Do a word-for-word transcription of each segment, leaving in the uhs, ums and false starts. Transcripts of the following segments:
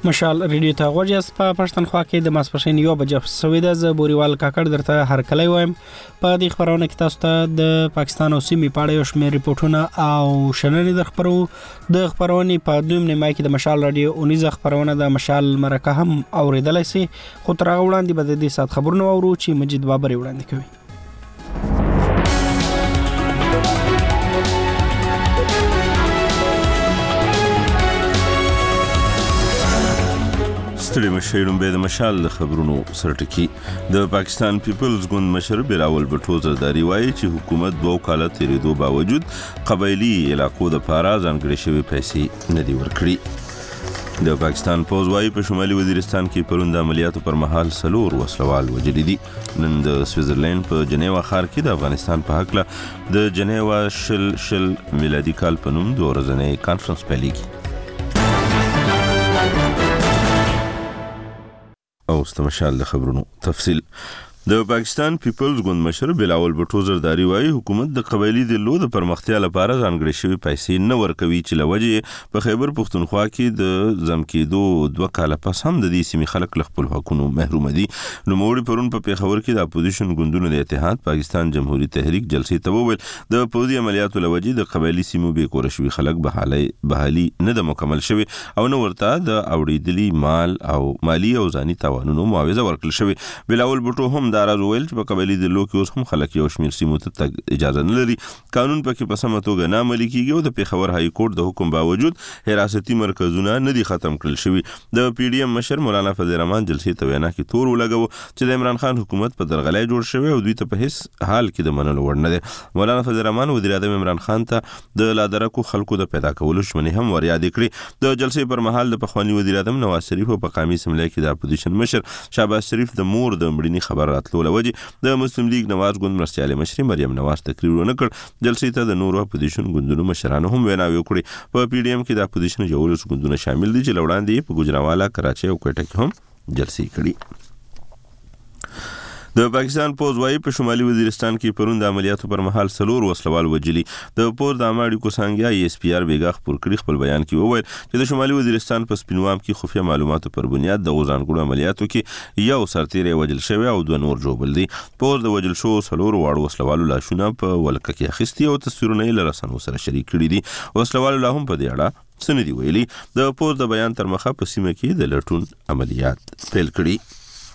مشال ریډیو ته غوږ په پښتونخوا کې د ماسپښین یو بجې سویده ز بوريوال کاکړ درته هر کله وایم. په دې خبرونه کې تاسو ته د پاکستان او سیمې په اړه یو شمېر ریپورتونه او شننې در خبرو. د خبرونې په دویم نیمه کې د مشال رادیو اونیزه خبرونه د مشال مرکه هم اوریدلای شي. خو تر هغه وړاندې به د دې سات خبرونه اورو چې مجید بابر وړاندې کوي. ستړي مشرون به د مشال خبرونو سرټکی. د پاکستان پیپلز ګوند مشر بلاول بټو زرداری وایي چې حکومت دوه کاله تیریدو باوجود قبایلی علاقو د پاره ځانګړې شوی پیسې نه دی ورکړي. د پاکستان پوز وایي په شمالي وزیرستان کې پرون د عملیاتو پر مهال سلور وسلوال وژلي دي. نن د سویټزرلند په جنیوا ښار کې د افغانستان په حق د جنیوا شل شل میلادي کال په نوم دوه ورځنی کانفرنس پیلېږي. او استمشال د خبرونو تفصیل. د پاکستان پیپلز ګوند مشر بلاول بټو زرداری وایي حکومت د قبایلی د لو د پرمختیا لپاره ځانګړې شوی پیسې نه ورکوي چې لوجه په خیبر پختونخوا کې د زم کېدو دوه کاله پس هم د دې سیمې خلک له خپل حقوقو محروم دي. نو موړي پرون په پیښور کې د اپوزیشن ګوندونو د اتحاد پاکستان جمهوریت تحریک جلسې ته وویل د پوځي عملیاتو لوجه د قبایلی سیمو به کور شوی خلک بحالي بحالي نه د مکمل شوی او نو ورته د اوریدلی مال او مالی او ځاني تاوانونو معاوضه ورکړل شوی. بلاول بټو هم راز ویل چې په قبایلی د لو کې اوس هم خلک یو شمېر سیمو ته تګ اجازه نه لري. قانون پکې په سمه توګه نه عملي کیږي او د پیښور های کورټ د حکم باوجود حراستي مرکزونه نه دي ختم کړل شوي. د پی ډی ایم مشر مولانا فضل الرحمن جلسې ته وینا کې تور ولګو چې د عمران خان حکومت په درغلۍ جوړ شوی او دوی ته په هیڅ حال کې د منلو وړ نه دي. مولانا فضل الرحمن وزیر اعظم عمران خان ته د لادرکو خلکو د پیدا کولو ژمنې هم ور یاد کړې. د جلسې پر مهال د پخوانی وزیر اعظم نواز شریف په قومي اسمبلی کې د اپوزیشن مشر شهباز شریف د مور د مړینې خبر راتلو لوجه د مسلم لیگ نواز ګوند مرستیال مشر مریم نواز تقریر ونکړ. جلسې ته د نورو اپوزیشن ګوندونو مشرانو هم ویناوي وکړي. په پی ډی ایم کې د اپوزیشن جوړوس ګوندونه شامل دي چې لوړاندې په ګوجرانوالا کراچۍ او کوټه کې هم جلسې کړي. د پاکستان پوز وایي په شمالي وزیرستان کې پرون د عملیاتو پر مهال سلور وسلوال وجلي. د پوز د اماړي کوسانګیا ای اس پی آر بیګا خبر کړی خپل بیان کې وویل چې د شمالي وزیرستان په سپینوام کې خفیه معلوماتو پر بنیاد د غوزانګړو عملیاتو کې یو سرتیری وجل شوی او دوه نور جوړل دي. پوز د وجل شو سلور واړو وسلوالو لاشونه په ولکه کې اخیستي او تصویرونه یې لرسنو سره شریک کړي دي. وسلوالو لا هم په دې اړه سندې ویلي. د پوز د بیان تر مخه په سیمه کې د لټون عملیات پیل کړي.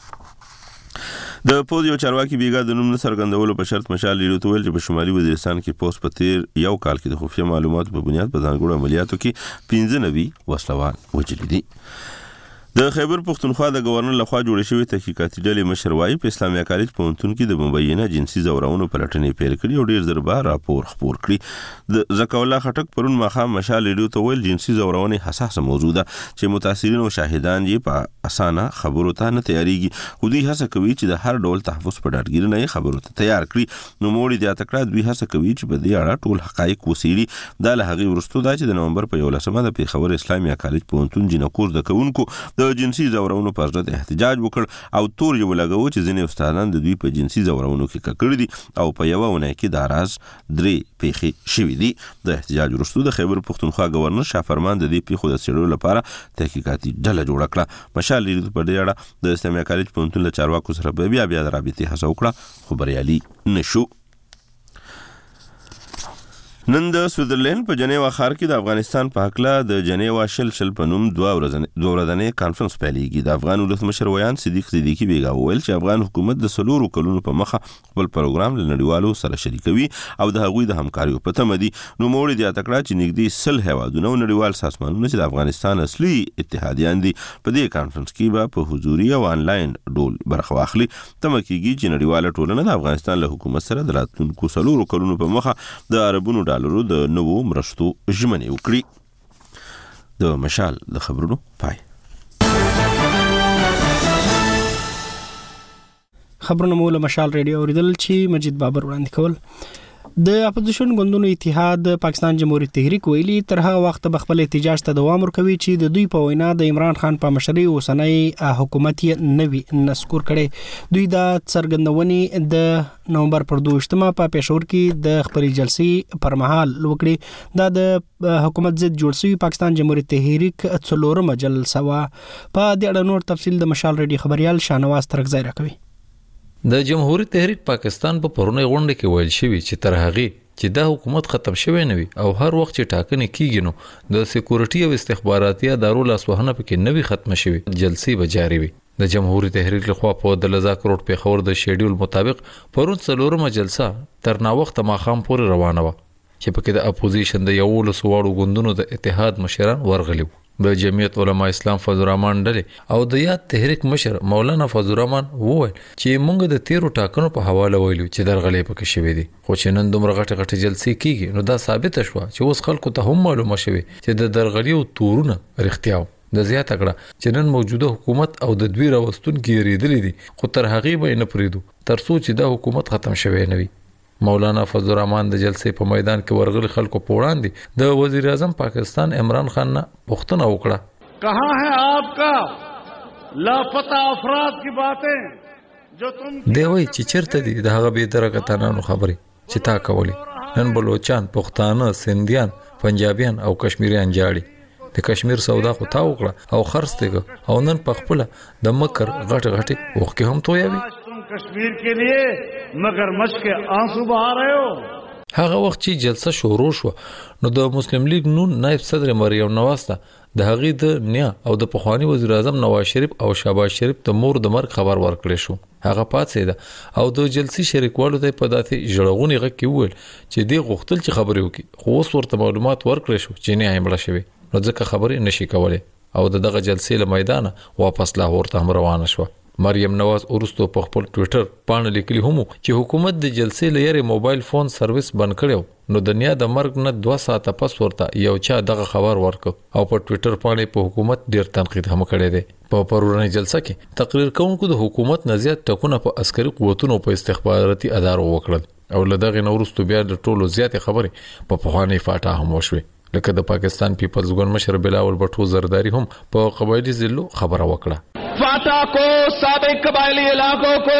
د پوز یو چارواکي بیګا د نوم نه څرګندولو په شرط مشال لیدو ته ویل چې په شمالي وزیرستان کې پوز په تیر یو کال کې د خفیه معلوماتو په بنیاد په ځانګړو عملیاتو کې پنځه نوي وسلوال وژلي دي. د خیبر پختونخوا د گورنر لخوا جوړ شوی تحقیقاتي ډلې مشر وایي په اسلامي کالج پوهنتون کې د مبینه جنسي ځورونو پلټنې پیل کړي او ډیر زر بار راپور خپور کړي. د زکا الله خټک پرون ماخام مشال لیدو ته ویل جنسي ځورونې حساسه موضوع ده چې متاثرین او شاهدان یې په اسانه خبرو ته نه تیاریږي. خو دوی هڅه کوي چې د هر ډول تحفظ په ډاډګیرۍ نه خبرو ته تیار کړي. نو موړي د اتکړه دوی هڅه کوي چې په دې اړه ټول حقایق وسیړي. دا له هغې وروسته دا چې د نومبر په یولسمه د پیښور اسلامي کالج پوهنتون جنکور د کوونکو د جنسي ځورونو پر ضد احتجاج وکړ او تور یې ولګاوه چې ځینې استادان د دوی په جنسي ځورونو کې ککړ دي او په یوه اونۍ کې دا راز درې پیښې شوي دي. د احتجاج وروسته د خیبر پختونخوا گورنر شاه فرمان د دې پیښو د څېړلو لپاره تحقیقاتي ډله جوړه کړه. مشال لیدو په دې اړه د اسلامي کالج پوهنتون له چارواکو سره بیا بیا د رابطې هڅه وکړه خو بریالي نشو. نن د سویټزرلند په جنیوا ښار کې د افغانستان په حقله د جنیوا شل شل په نوم دوه ورځنی کانفرنس پیلېږي. د افغان ولسمشر ویان صدیق صدیقي بیګا وویل چې افغان حکومت د څلورو کلونو په مخه خپل پروګرام له نړیوالو سره شریکوي او د هغوی د همکاریو په تمه دي. نوموړي زیاته کړه چې نږدې سل هیوادونه او نړیوال سازمانونه چې د افغانستان اصلي اتحادیان دي په دې کانفرنس کې به په حضوري او آنلاین ډول برخه واخلي. تمه کېږي چې نړیواله ټولنه د افغانستان له حکومت سره د راتلونکو څلورو کلونو په مخه د عربونو ډالرو د نوو مرستو ژمنې وکړي. د مشال د خبرونو پای. خبرونه مو له مشال ریډیو اوریدل چې مجید بابر وړاندې کول. د اپوزیشن ګوندونو اتحاد پاکستان جمهوریت تحریک ویلي تر هغه وخت به خپل احتجاج ته دوام ورکوي چې د دوی په وینا د عمران خان په مشرۍ اوسنۍ حکومت یې نوي نسکور کړي. دوی دا څرګندونې د نومبر پر دوشتمه په پېښور کې د خپلې جلسې پر مهال وکړي. دا د حکومت ضد جوړ شوی پاکستان جمهوریت تحریک څلورمه جلسه وا. په دې اړه نور تفصیل د مشال ریډي خبريال شانواز ترکزی راکوي. د جمهوریت تحریک پاکستان په پرونی غونډه کې ویل شوی چې تر هغه چې دا حکومت ختم شوی نه وي او هر وخت چې ټاکنې کیږي نو د سکیورټي او استخباراتي ادارو لاسوهنه پکې نه وي ختم شوی جلسې به جاری وي. د جمهوریت تحریک لخوا په د لزا کروڑ په خور د شیډول مطابق پرون څلورمه جلسه تر نا وخت ماخام پورې روانه و چې پکې د اپوزیشن د یو لسواړو ګوندونو د اتحاد مشران ورغلي. د جمعیت علماء اسلام فضل الرحمن ډلې او د یاد تحریک مشر مولانا فضل الرحمن وویل چې موږ د تیرو ټاکنو په حواله ویلو چې درغلې پکې شوې دي، خو چې نن دومره غټه غټه جلسې کیږي نو دا ثابت شو چې اوس خلکو ته هم معلومه شوه چې د درغلې او تورونه رښتیا د زیات کړه چې نن موجوده حکومت او د دوی راوستون کې ریدلې دي، خو تر هغه به نه پریدو تر څو چې دا حکومت ختم شوی نه وي. مولانا فضل الرحمن د جلسې په میدان کې ورغلي خلکو په وړاندې د وزیر اعظم پاکستان عمران خان نه پوښتنه وکړه، کہاں ہے آپ کا لاپتہ افراد کی باتیں جو تم دی وای چې چیرته دي د هغه به درکه تنانو خبري چې تا کولی. نن بلوچستان، پښتانه، سندیان، پنجابیان او کشمیریان جاړي د کشمیر سودا خو تا وکړه او خرڅته او نن په خپل د مکر غټ غټ وخت هم تویوي. کشمیر کے لیے مگر مشق کے آنسو بہا رہے ہو. هغه وخت چې جلسه شروع شو نو د مسلم لیگ نون نائب صدر مریم نواز ته د هغې د نیا او د پخوانی وزیر اعظم نواز شریف او شهباز شریف د مور د مرګ خبر ورکړی شو. هغه پاتې ده او د جلسې شریکوالو ته په داسې ژړغونې غږ کې وویل چې دی غوښتل چې خبرې وکړي، خو اوس ورته معلومات ورکړی شو چې نه یې مړه شوې نو ځکه خبرې نشي کولی او د دغه جلسې له میدانه واپس لاهور ته هم روانه شوه. مریم نواز ورستو په خپل ټوئیټر باندې لیکلی هم چې حکومت د جلسې لري موبایل فون سرویس بند کړو نو د دنیا د مرګ نه دوه ساعته پس ورته یو چا دغه خبر ورکو او په ټوئیټر باندې په حکومت ډیر تنقید هم کړی دی. په پرونی جلسه کې تقریر کوونکو د حکومت نزيات ټکونه په عسکري قوتونو په استخباراتي ادارو وکړل او لدغه نورستو بیا د ټولو زیات خبرې په پخوانی فاټا هم وشوي، لکه د پاکستان پیپلز ګوند مشر بلاول بټو زرداری هم په قبایلی ضلعو خبره وکړه. फाटा को साबिक कबायली इलाकों को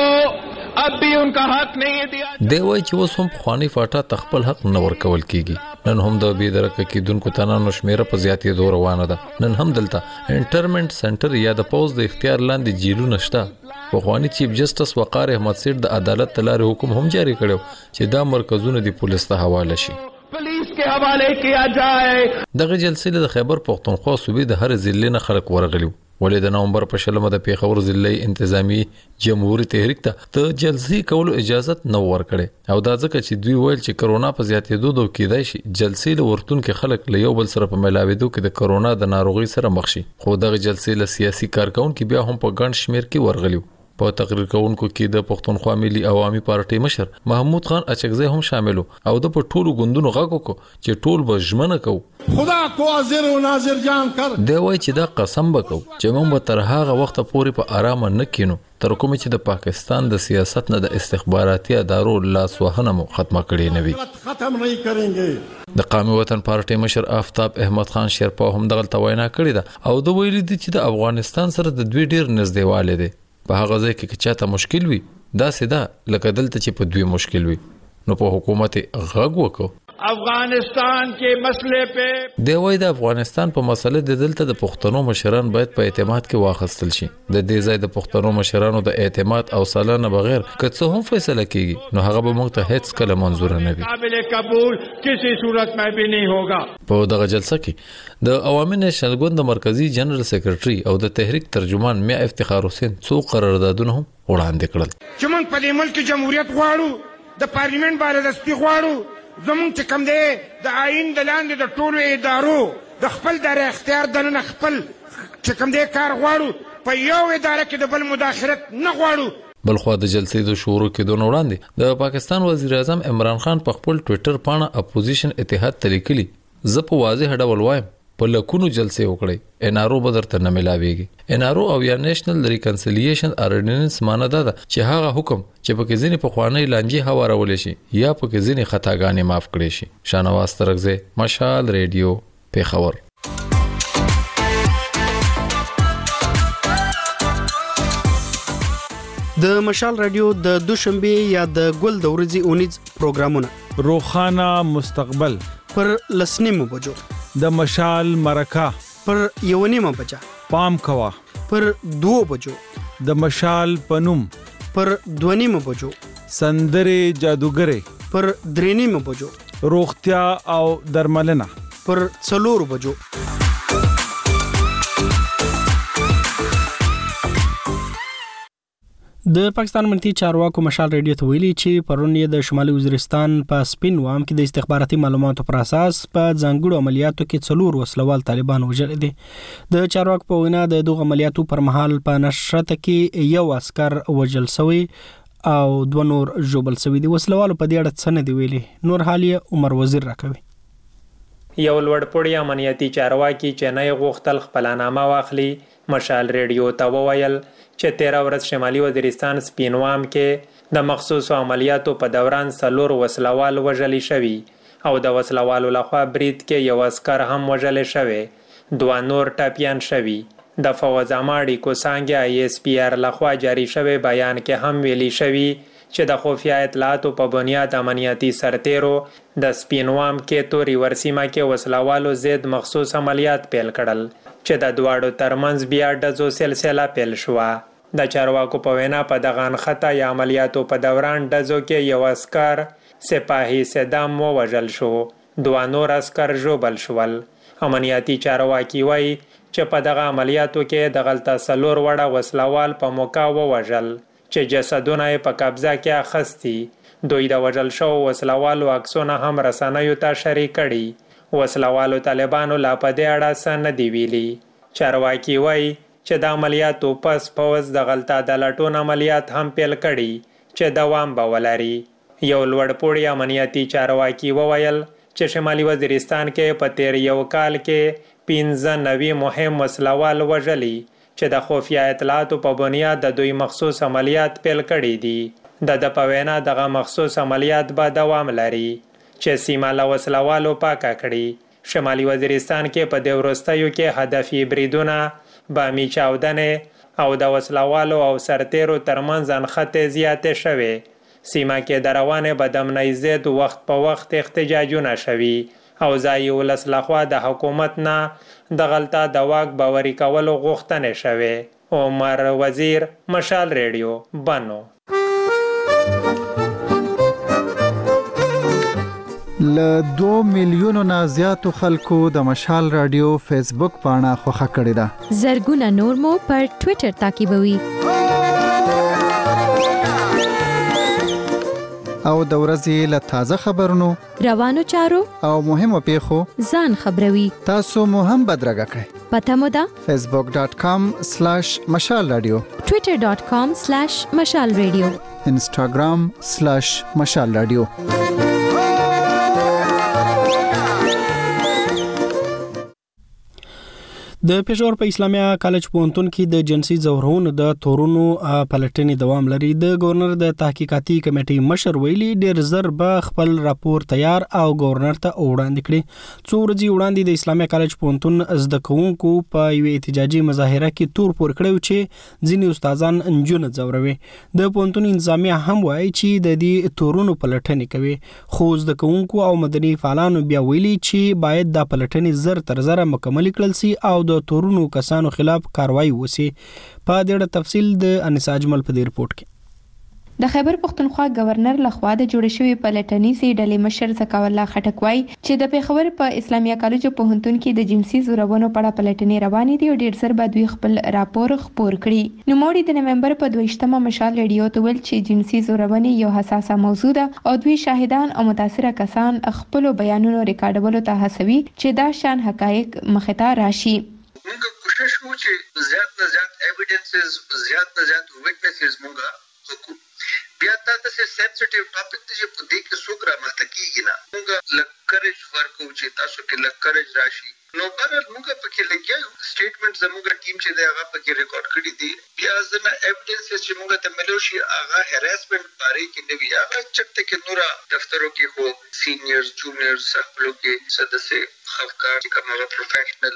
अब भी उनका हक नहीं दिया. دی وای چې اوس هم خواني فاټا تخپل حق نه ورکول کیږي. نن هم د بې درکه کیدونکو تنانو شمیره په زیاتې دور روانه ده. نن هم دلته انټرمنټ سنټر یا د پوز د اختیار لاندې جیلونه شته. پخوانی چیف جسټس وقار احمد سیټ د عدالت تلاري حکم هم جاری کړو چې دا مرکزونه د پولیس ته حواله شي، पुलिस के हवाले किया जाए. دغه جلسې د خیبر پختونخوا صوبې د هر ضلع نه خلک ورغلي ولې د نومبر په شلمه د پیښور ضلعي انتظامی جمهوریت تحریک ته د جلسې کولو اجازه نه ورکړي او دا ځکه چې دوی ویل چې کرونا په زیاتېدو دوه کېدای شي جلسې له ورتون کې خلک له یو بل سره په ملاوېدو کې د کرونا د ناروغي سره مخ شي. خو دغه جلسې له سیاسي کارکونکو بیا هم په ګڼ شمیر کې ورغلي. په تقریر کوونکو کې د پښتونخوا ملي عوامي پارټي مشر محمود خان اچکزی هم شاملو او د په ټولو ګوندونو غږ وکړو چې ټول به ژمنه کوو خدا کو حاضر و ناظر جان کر. دی وای چې دا قسم وکړو چې موږ به تر هغه وخت پورې په آرام نه کینو تر کومه چې د پاکستان د سیاست نه د استخباراتي ادارو لاسوهنه مو ختمه کړي نه وي. ختم نه کړنګي. د قومي وطن پارټي مشر آفتاب احمد خان شیرپا هم دغه وینا کړې ده او د ویلي دي چې د افغانستان سره د دوی ډیر نږدېواله دي. په هغه ځای کې چې چاته مشکل وي دا سیده لکه دلته چې په دوی مشکل وي نو په حکومت غږ وکړو. افغانستان کې مسلې په دی وای د افغانستان په مسله د دلته د پښتنو مشران باید په اعتماد کې واخستل شي. د دې ځای د پښتنو مشرانو د اعتماد او سالانه بغیر که څه هم فیصله کیږي نو هغه به موږ ته هیڅ کله منظور نه وي. قابل قبول کسی صورت میں بھی نہیں ہوگا. په دغه جلسه کې د عوامي نېشنل ګوند مرکزی جنرال سیکریټري او د تحریک ترجمان میا افتخار حسین څو قراردادونه هم وړاندې کړل. چې موږ په دې ملک جمهوریت غواړو، د پارلیمنت بالادستي غواړو، زمونږ چې کوم دی د آئین د لاندې د ټولو ادارو د خپل دار اختیار دننه خپل چې کوم دی کار غواړو، په یو اداره کې د بل مداخلت نه غواړو. بلخوا د جلسې د شروع کېدو نه وړاندې د پاکستان وزیر اعظم عمران خان په خپل ټوئیټر باندې اپوزیشن اتحاد ته لیکلي زه په واضح ډول وایم په لکونو جلسې وکړي ان ار او بدرته نه ملاويږي ان ار او او یا نېشنل ریکنسیلیشن اورډیننس معنی دا ده چې هغه حکم چې په کې ځینې په خوانی لانجې هوارول شي یا په کې ځینې خطاګانې معاف کړي شي. شانواز ترغزه مشال ریډیو پیښور. د مشال رادیو د دوشنبه یا د ګل د ورځې اونیز پروګرامونه روخانه مستقبل پر لسنیمو بجو، د مشال مرکه پر یونیمه بجا، پام کوا پر دو بجو، د مشال پنوم پر دونیمه بجو، سندره جادوګره پر درینیمه بجو، روغتیا او درملنه پر څلور بجو. د پاکستان منتي چارواکو مشال ریډیو ته ویلي چې پرون یې د شمالي وزیرستان په سپین وام کې د استخباراتي معلوماتو پر اساس په ځانګړو عملیاتو کې څلور وسلوال طالبان وژل دي. د چارواکو په وینا د دغه عملیاتو پر مهال په نشرت کې یو عسكر وژل شوی او دوه نور ژوبل شوی دي. وسلوالو په دې اړه څه نه دی ویلي. نور حال یې عمر وزیر راکوي. یو لوړپوړی امنیتي چارواکي چې نه غوښتل خپلنامه واخلي مشال ریډیو ته وویل چې تیرا ورځ شمالي وزیرستان سپینوام کې د مخصوصو عملیاتو په دوران څلور وسلوال وژل شوي او د وسلوالو لخوا برید کې یو عسكر هم وژل شوی، دوه نور ټاپیان شوي. د فوز اماډي کوسانګ ای اس پی آر لخوا جاری شوی بیان کې هم ویلي شوی چې د خفیه اطلاعاتو په بنیاد امنیتي سرتیرو د سپینوام کې توري ورسیمه کې وسلوالو زید مخصوص عملیات پیل کړل چې د دواړو ترمنځ بیا ډزو سلسله پیل شوه. د چارواکو په وینا په دغه نښته یا عملیاتو په دوران ډزو کې یو عسكر سپاهي صدام ووژل شو، دوه نور عسكر ژوبل شول. امنیتي چارواکي وایي چې په دغه عملیاتو کې د غلطه څلور وړه وسلوال په موقع ووژل چې جسدونه یې په قبضه کې اخیستي. دوی د وژل شوو وسلوالو عکسونه هم رسنیو ته شریک کړي. وسلوالو طالبانو لا په دې اړه څه نه دی ویلي. چارواکي وایي چې د عملیاتو پس پوز د غلطه د لټون عملیات هم پیل کړي چې دوام به ولري. یو لوړپوړی امنیتي چارواکي وویل چې شمالي وزیرستان کې په تیر یو کال کې پنځه نوي مهم وسلوال وژلي چې د خفیه اطلاعاتو په بنیاد د دوی مخصوص عملیات پیل کړي دي. د د په وینا دغه مخصوص عملیات به دوام لري چې سیمه له وسلوالو پاکه کړي. شمالي وزیرستان کې په دې وروستیو کې هدفي بریدونه، بامي چاودنې او د وسلوالو او سرتیرو ترمنځ انخته زیاتې شوې. سیمه کې د روانې بدامنۍ ضد وخت په وخت احتجاجونه شوي او ځایي ولس لخوا د حکومت نه د غلطه د واک باوري کولو غوښتنې شوې. عمر وزیر، مشال ریډیو، بنو. له دو میلیونو نه زیاتو خلکو د مشال رادیو فیسبوک پاڼه خوښه کړې ده. زرګونه نور مو پر ټوئیټر تعقیبوي. او د ورځې له تازه خبرونو، روانو چارو او مهمو پیښو ځان خبروي. تاسو مو هم بدرګه کړئ. پته مو ده فیسبوک ډاٹ کام سلیش مشال رادیو، ټوئیټر ډاٹ کام سلیش مشال رادیو، انسټاګرام سلیش مشال رادیو. د پېښور په اسلامي کالج پوهنتون کې د جنسي ځورونو د تورونو پلټنې دوام لري. د گورنر د تحقیقاتي کمیټې مشر ویلي ډېر زر به خپل راپور تیار او گورنر ته وړاندې کړي. څو ورځې وړاندې د اسلامي کالج پوهنتون زده کوونکو په یو احتجاجي مظاهره کې تور پور کړو چې ځینې استادان انجونه ځوروي. د پوهنتون انتظامیه هم وایي چې د دې تورونو پلټنې کوي، خو زده کوونکو او مدني فعالانو بیا ویلي چې باید د پلټنې زر تر زره مکمل کړل شي او د تورونو کسانو خلاف کاروایی وسی. په دې اړه تفصیل د انیس اجمل په دې رپورت کې. د خیبر پختونخوا گورنر لخوا د جوړ شوی پلټنیزې ډلې مشر زکاو الله خټک وایي چې د پیښور په اسلامي کالج پوهنتون کې د جنسي زورونو په اړه پلټنې روانې دي او ډېر زر به دوی خپل راپور خپور کړي. نوموړي د نومبر په دویشتمه مشال ریډیو ته ویل چې جنسي زورونې یو حساسه موضوع ده او دوی شاهدان او متاثره کسان خپل بیانونو ریکارډولو ته هڅوي چې دا شان حقایق مخې ته راشي. موږ کوشش وکړو چې زیات نه زیات ایویډنسز، زیات نه زیات ویټنسز موږ وکړو. بیا دا د سنسټیو ټاپک دی چې په دې کې څوک را ماته کیږي نه. موږ لکرج ورکو چې تاسو کې لکرج راشي نو بل موږ پکې لګیو سټیټمنټ زموږ ټیم چې دی هغه پکې ریکارډ کړی دی بیا ځنه ایویډنس چې موږ ته ملو شي هغه هراسمنت باره کې نه وی هغه چرته کې نورا دفترو کې خو سینیئرز جونیئرز خپلو کې سدسه خفقار چې کومه پروفیشنل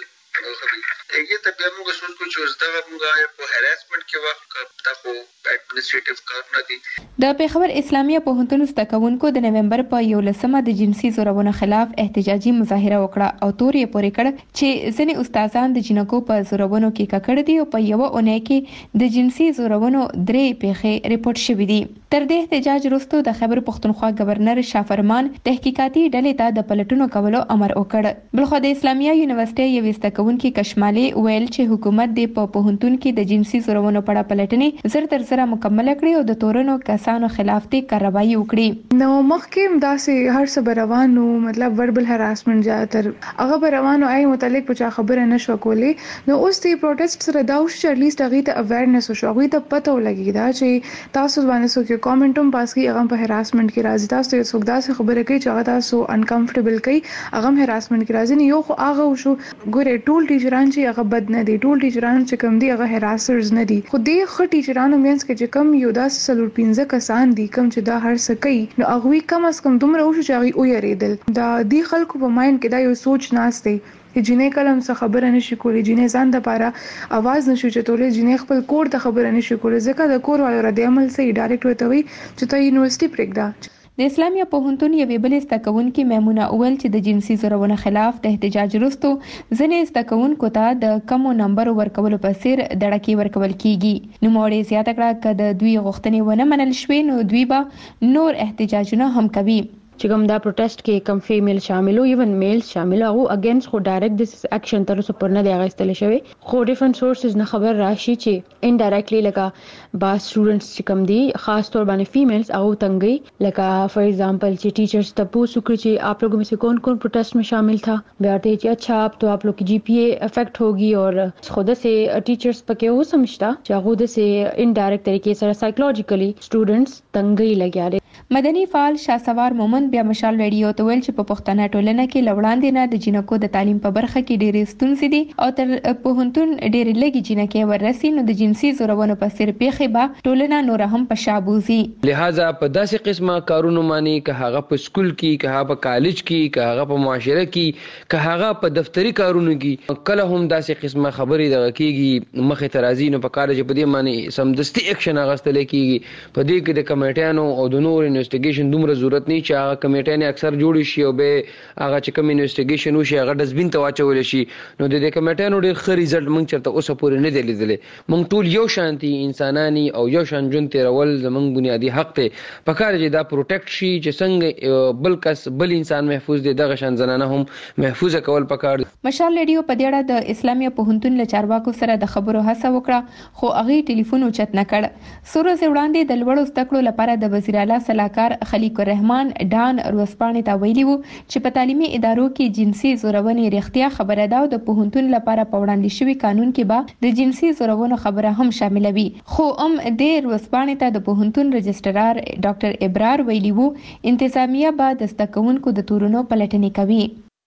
هغه ته بیا موږ سوچ کوو چې دا موږ په هراسمنت کې وخت دا خو اډمنسټریټیو کار نه دی. د پیښور اسلامي پوهنتون زدهکوونکو د نومبر په یولسمه د جنسي زورونو خلاف احتجاجي مظاهره وکړه او تور یې پورې کړ چې ځینې استادان د جنکو په زورونو کې ککړ دي او په یو اونۍ کې د جنسي زورونو درې پیښې ریپورت شوې دي. تر دې احتجاج وروسته د خیبر پښتونخوا گورنر شافرمان تحقیقاتي ډلې ته د پلټونو کولو امر وکړ. بلخو د اسلامیه یونیورسيټي یو زدهکوونکي کشمالي ویل چې حکومت د په پوهنتون کې د جنسي زورونو په اړه پلټنې زر تر زر مکمل کړي او د تورونو کسانو خلاف ته کاروایی وکړي. نو مخکې داسې هر څه روانو مطلب وربل هراسمنت زیاتر هغه روانو آی متعلق په خبره نشو کولی. نو اوس دی پروټیست سره دا وش چې لیست هغه ته اویرنس وشو هغه ته پته ولګی دا چې تاسو باندې سو کې کامنټوم پاس کی هغه په هراسمنت کې راځي تاسو یو څوک داسې خبره کوي چې هغه تاسو انکمفورټیبل کوي هغه هراسمنت کې راځي. نه یو خو هغه وشو ګوره ټول ټیچران چې هغه بد نه دي ټول ټیچران چې کم دي هغه هراسرز نه دي خو دې خ ټیچرانو مینس کې چې کم یو داس سلور پنځه کسان دي کم چې دا هر څه کوي نو هغه کم از کم دومره وشو چې هغه او یریدل دا دی خلکو په مایند کې دا یو سوچ ناشته چې جنې کلم څه خبره نشي کولی جنې ځان د پاره आवाज نشو چتولې جنې خپل کور ته خبره نشي کولی ځکه د کور والو رد عمل سي ډایرکټ وته وي چې ته یونیورسيټي پرېږده. د اسلامي پوهنتون یوې بلې زدهکوونکې میمونه اول چې د جنسي زورونو خلاف د احتجاج وروسته ځینې زدهکوونکو ته د کمو نمبر ورکولو په څیر دړکې ورکول کیږي. نوموړې زیاته کړه که د دوی غوښتنې ونه منل شوې نو دوی به نور احتجاجونه هم کوي. چې کوم دا پروټیست کې کم فیمیل شامل او ایون میل شامل او اگینست خو ډایرکټ دیس اکشن تر اوسه پر نه دی غوښتل شوی خو ډیفرنٹ سورسز نه خبر راشي چې انډایرکټلی لکه با سټوډنټس چې کم دي خاص طور باندې فیمیلز او تنګي لکه فار एग्जांपल چې ټیچرز ته پوښتنه وکړي چې आप लोगों में से कौन कौन प्रोटेस्ट में शामिल था بیا ته چې اچھا अब तो आप लोग की जीपीए افیکٹ होगी और خود سے ټیچرز پکې و سمجھتا چې هغه د سه انډایرکټ طریقې سره سایکولوژیکلی سټوډنټس تنګي لګیا دي. مدني فعال شاسوار مومن بیا مشال ریډیو ته ویل چې په پښتنه ټولنه کې لوړاندې نه د جنکو د تعلیم په برخه کې ډېرې ستونزې دي او تر پوهنتون ډېرې لږې جنکې ورسي نو د جنسي زورونو په سر پیښې به ټولنه نور هم په شابوزي. لہذا په داسې قسمه کارونو باندې که هغه په سکول کې که هغه په کالج کې که هغه په معاشره کې که هغه په دفتری کارونو کې کله هم داسې قسمه خبرې دغه کېږي مخې ته راځي نو په کار چې په دې باندې سمدستي اکشن اخیستل کېږي. په دې کې د کمیټیانو او د نور انویسټیګیشن دومره ضرورت نه چې هغه کمیټې اکثر جوړ شي او به هغه چې کوم انویسټیګیشن وشي هغه ډسبین ته واچول شي نو د دې کمیټې ډېر ښه ریزلټ موږ چرته اوسه پورې نه دی لیدلې. موږ ټول یو شانتي انساناني او یو شان ژوند تیرول زموږ بنیادی حق دی په کار چې دا پروټیکټ شي چې څنګه بل کس بل انسان محفوظ دی دغه شان زنانه هم محفوظ کول پکار. مشال ریډیو په دې اړه د اسلامي پوهنتون له چارواکو سره د خبرو هڅه وکړه خو هغه ټلیفون اوچت نه کړ. سورز وړاندې د لوړو زده کړو لپاره د وزیر اعلی صلاحکار خلیق الرحمن ډان روسپانې ته ویلي وو چې په تعلیمي ادارو کې جنسي زورونې رښتیا خبره ده او د پوهنتون لپاره په وړاندې شوی قانون کې به د جنسي زورونو خبره هم شامل وي. خو ام د روسپانې ته د پوهنتون رجسترار ډاکټر ابرار ویلي وو انتظامیه به د زده کوونکو د تورونو پلټنې کوي.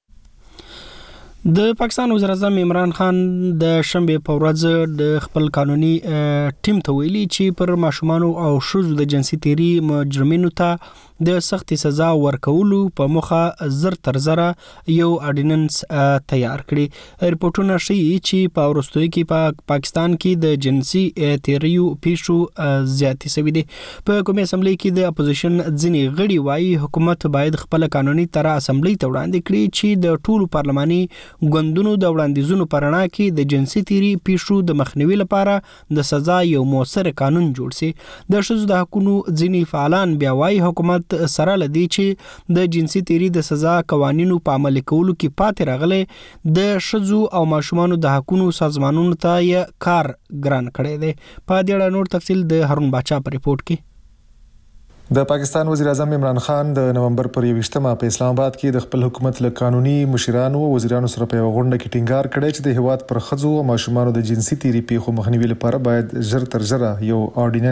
د پاکستان وزیر اعظم عمران خان د شنبه په ورځ د خپل قانوني ټیم ته ویلي چې پر ماشومان او شوزو د جنسي تیری مجرمینو ته د سختي سزا ورکولو په مخه زر تر زره یو اډیننس تیار کړي. ریپورتونه ښیي چې په ورستوي کې په پاکستان کې د جنسي تیریو پیښو زیاتې شوې دي. په قومي اسمبلی کې د اپوزیشن ځینې غړي وایي حکومت باید خپل قانوني طرح اسمبلی ته وړاندې کړي چې د ټولو پارلماني ګوندونو د وړاندیزونو په رڼا کې د جنسي تیری پیښو د مخنیوي لپاره د سزا یو موثر قانون جوړ شي. د ښځو د حقوقو ځینې فعالان بیا وایي حکومت سره لدی چې د جنسي تیری د سزا قوانینو په عمل کولو کې پاتې راغلي د ښځو او ماشومانو د حقوقو سازمانونو ته یې کار ګران کړی دی. په دې اړه نور تفصیل د هارون باچا په ریپورت کې. د پاکستان وزیر اعظم عمران خان د نومبر پر یوویشتمه په اسلام آباد کې د خپل حکومت له قانوني مشرانو او وزیرانو سره په غونډه کې ټینګار کړی چې د هیواد پر ښځو او ماشومانو د جنسي تیری پیښو مخنیوي لپاره باید زر تر زره یو اورډیننس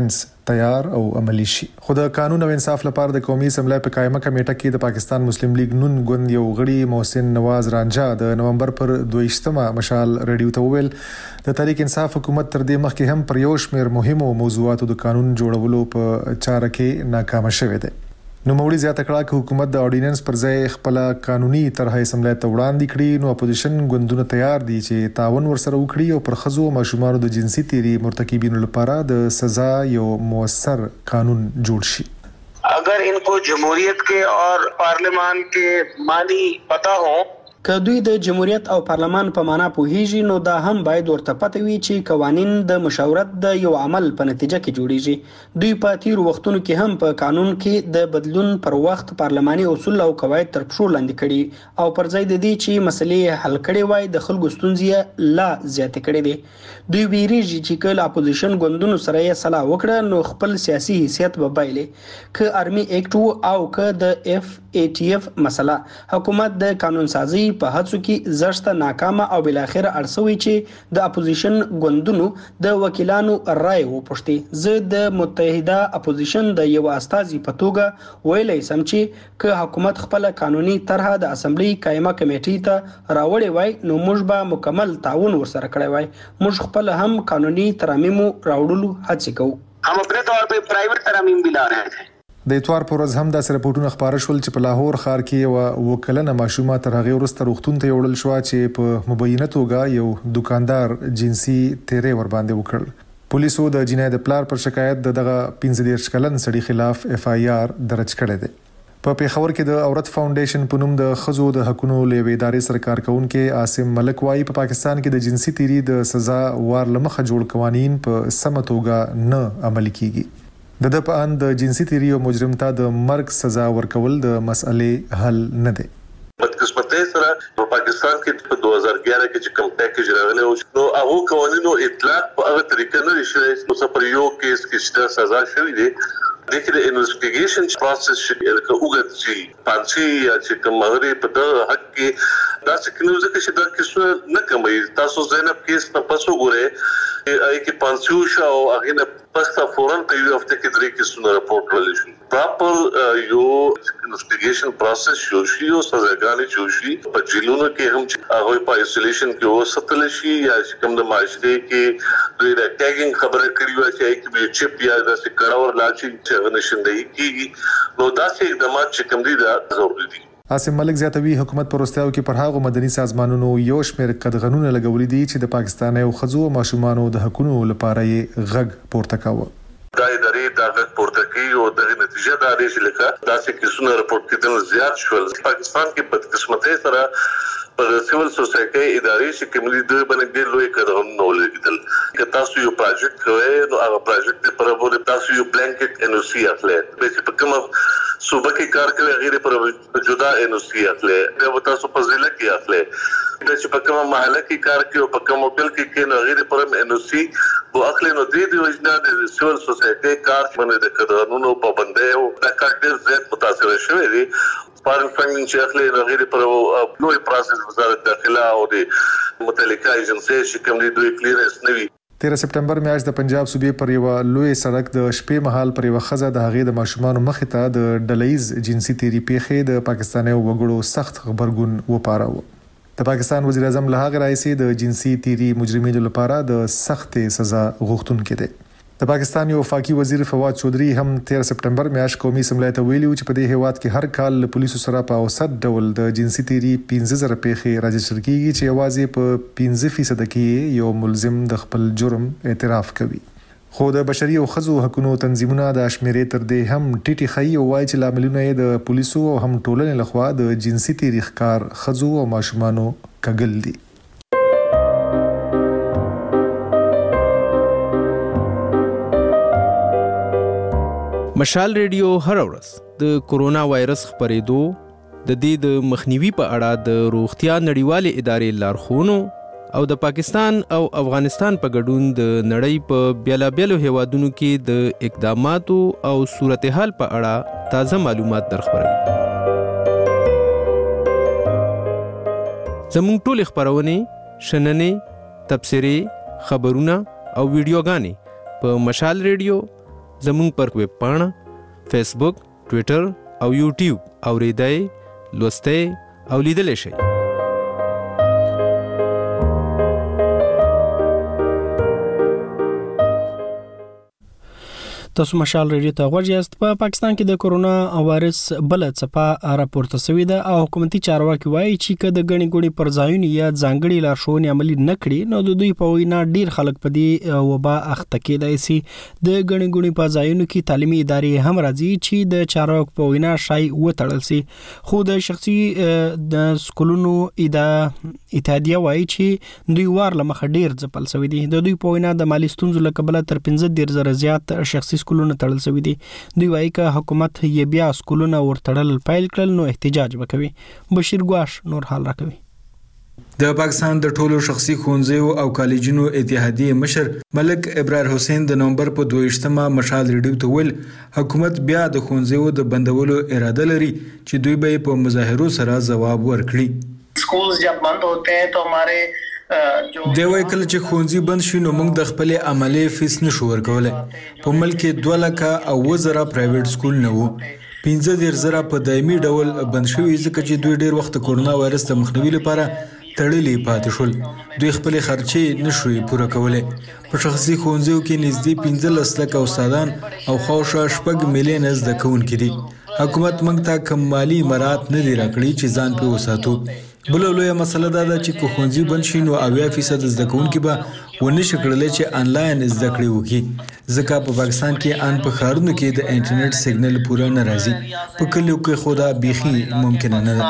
تیار او عملی شي. خو د قانون او انصاف لپاره د قومي اسمبلی په قائمه کمیټه کې د پاکستان مسلم لیگ نون ګوند یو غړي محسن نواز رانجا د نومبر پر دویشتمه مشال رادیو ته وویل د تحریک انصاف حکومت تر دې مخکې هم پر یو شمېر مهمو موضوعاتو د قانون جوړولو په چاره کې ناکام شوی دی. نو موري زیاته کړه چې حکومت د اورډیننس پر ځای خپل قانوني طرح اسمبلی ته وړاندې کړي نو اپوزیشن ګوندونه تیار دي چې تعاون ورسره وکړي او پر ښځو او ماشومانو د جنسي تیری مرتکبینو لپاره د سزا یو مؤثر قانون جوړ شي. अगर इनको जमहूरियत के और पार्लियामान के मानी पता हो که دوی د جمهوریت او پارلمان په معنا پوهیږي نو دا هم باید ورته پته وي چې قوانین د مشاورت د یو عمل په نتیجه کې جوړیږي. دوی په تیر وختونو کې هم په قانون کې د بدلون پر وخت پارلماني اصول او قواعد تر پښو لاندې کړي او پر ځای د دې چې مسلې حل کړي وای د خلکو ستونزې لا زیاتې کړي دي. دوی ویریږي چې کله اپوزیشن ګوندونو سره یې صلاح وکړه نو خپل سیاسي حیثیت به بایلي. که آرمي ایکټ او که د اف ای ټی اف مسله حکومت د قانون سازي په هڅو کې زړه ناکامه او بل اخر ارسوي چې د اپوزیشن ګوندونو د وکیلانو رائے وپوښتي. زه د متحده اپوزیشن د یو استازي په توګه ویلای سم چې که حکومت خپل قانوني طرح د اسمبلی قائمه کمیټې ته راوړی وای نو موږ به مکمل تعاون ورسره کړی وای. موږ خپل هم قانوني ترامیم راوړلو هڅه کوو. हम अपने तौर पे प्राइवेट तरमीम भी ला रहे थे. د اتوار پر ورځ هم داسې راپورټونه خبره شول چې په لاهور ښار کې یو وکلنه ماشومه تر هغې وروسته روغتون ته یوړل شوه چې په مبینه توګه یو دکاندار جنسي تیری ورباندې وکړ. پولیسو د جنایت د پلار پر شکایت دغه پنځه دېرش کلن سړي خلاف اف آی آر درج کړی دی. په پیښور کې د عورت فاونډیشن په نوم د ښځو د حقونو لوی ادارې سره کار کوونکي عاصم ملک وایي په پاکستان کې د جنسي تیری د سزا وار له مخه جوړ قوانین په سمه توګه نه عملي کیږي. د د په ان د جنسي تیری او مجرم ته د مرګ سزا ورکول د مسئلې حل نه دی. بدقسمتۍ سره په پاکستان کې په دوه هزار ګیارہ کې چې کوم پیکیج راغلی او نو هغه قوانینو اطلاق په هغه طریقه نه شوی نو پر یو کیس کې سزا شوی دی. دغه د انویسټیګیشن پروسس چې لکه وګت چې پانسي یا چې کوم مغري په دغه حق کې دا څه کینو ځکه چې دا کیسه نه کوي. تاسو زینب کیس په پسو ګوره ای کې پانسیو شو او هغه نه پسته فورن په یو هفته کې درې کیسونه راپورټ کړل شي. پراپر یو انویسټیګیشن پروسس شو شي او سزاګانې شو شي په جیلونو کې هم چې هغه په ایسولیشن کې وساتل شي یا چې کوم د معاشري کې دوی د ټیګینګ خبره کړې و چې کې به چپ یا د سکړاور لاچي چې نشندې کیږي نو دا څه اقدامات چې کوم دي دا ضروري دي. عاصم ملک زیاتوي حکومت پروستیاو کې پر هغه مدني سازمانونو یو شمېر قدغنونه لګولې دي چې د پاکستان او خزو او ماشومانو د حقوقو لپاره یې غږ پورته کاوه. دا ادارې دا غږ پورته کوي او د نتیجه دا دی چې لکه داسې کیسونه راپورټ کېدل زیات شول. پاکستان کې بدقسمتۍ سره پر سیول سوسایټي ادارې چې کومې د باندې لوی قدغنونه ولګیدل. که تاسو یو پروژیکټ کوئ نو هغه پروژیکټ پر وړاندې تاسو یو بلانکټ ان او سی اخلئ. چې په کومه صوبه کې کار کوي غیر پر جدا ان او سی اخلئ. دا تاسو په ضلع کې اخلئ. دا چې په کومه محله کې کار کوي او په کومه بل کې کې غیر پر ان او سی بو اخلئ نو د دې وجنه د سیول سوسایټي کار باندې د قدغنونو پابندۍ او د کار ډیر زیات متاثر شوی دی. فارن فنډینګ چې اخلي نو غیر پر نوې پروسس وزارت داخله او د متعلقه ایجنسي چې کوم دي دوی کلیرنس نوي. تیرہ سپټمبر میاشت د پنجاب صوبې پر یو لوی سړک د شپې مهال پر یو خزه د هغې د ماشومانو مخې ته د ډلهیز جنسي تیری پیښې د پاکستاني وګړو سخت خبرګون وپاراوه. د پاکستان وزیر اعظم له هغه راځي د جنسي تیری مجرمینو لپاره د سخت سزا غوښتونکو دی. د پاکستان یو وفاقي وزیر فواد چودري هم تیرہ سپټمبر میاشت قومي اسمبلی ته ویلي چې په دې هیواد کې هر کال له پولیسو سره په اوسط ډول د جنسي تیری پنځه زره پیښې راجستر کیږي چې یوازې په پنځه فیصد کې یو ملزم د خپل جرم اعتراف کوي. خو د بشري او ښځو حقوقو تنظیمونه د شمیرې تر دې هم ټیټي ښیي او وایي چې لاملونه یې د پولیسو او هم ټولنې لخوا د جنسي تیری ښکار ښځو او ماشومانو کګل دي. مشال ریډیو هر ورځ د کورونا وایرس خپرېدو د دې د مخنیوي په اړه د روغتیا نړیوالې ادارې لارښوونو او د پاکستان او افغانستان په ګډون د نړۍ په بیلابیلو هیوادونو کې د اقداماتو او صورتحال په اړه تازه معلومات درخبروي. زموږ ټولې خپرونې، شننې، تبصرې، خبرونه او ویډیوګانې په مشال ریډیو زموږ پر ویب پاڼه، فیسبوک، ټویټر او یوټیوب اوریدای، لوستای او لیدلی شئ. تاسو مشال ریډیو ته غوږ یاست. په پاکستان کې د کورونا وایرس بل څپه راپورته شوې ده او حکومتي چارواکي وایي چې که د غني ګوڼي پر ځایونو یا ځانګړي لارښوونې عملي نه کړي نو د دوی په وینا ډیر خلک په دې وبا اخته کېدای شي. د غني ګوڼي په ځایونو کې تعلیمي ادارې هم راځي چې د چارواکو په وینا شای وتړل شي، خو د شخصي د سکولونو اتحادیه وایي چې دوی وار لمخه ډیر ځپل شوی دي. د دوی په وینا د مالی ستونزو له کبله تر پنځه دېرش زره زیات شخصي سکولونه تړل شوی دي. دوی وايي که حکومت یې بیا سکولونه ورتړل پیل کړل نو احتجاج وکوي. بشیر ګواش نور حال راکوي. د پاکستان د ټولو شخصي ښوونځیو او کالجونو اتحادیې مشر ملک ابرار حسین د نومبر په دویشتمه مشال ریډیو ته ویل حکومت بیا د ښوونځیو د بندولو اراده لري چې دوی به په مظاهرو سره ځواب ورکړي. سکولز جب بند ہوتے ہیں تو ہمارے دی وای کله چې ښوونځي بند شي نو موږ د خپل عملي فیس نشو ورکولای. په ملک کې دوه لکه او وزره پرایویټ سکول نه وو، پنځه دېرش زره په دایمي ډول بند شوي ځکه چې دوی ډیر وخت کورونا وایرس د مخنیوي لپاره تړلې پاتې شول. دوی خپل خرچې نشوي پوره کولای. په شخصي ښوونځیو کې نږدې پنځلس لکه استادان او خواوشا شپږ میلیونه زده کوونکي دي. حکومت موږ ته کوم مالي مراعات نه دي راکړي چې ځان پرې وساتو. بل لویه مسله دا ده چې که ښوونځي بند شي نو اویا فیصد زده کوونکي به ونه شي کړلی چې آنلاین زده کړې وکړي، ځکه په پاکستان کې ان په ښارونو کې د انټرنیټ سیګنل پوره نه راځي. په کلیو کې خو دا بیخي ممکنه نه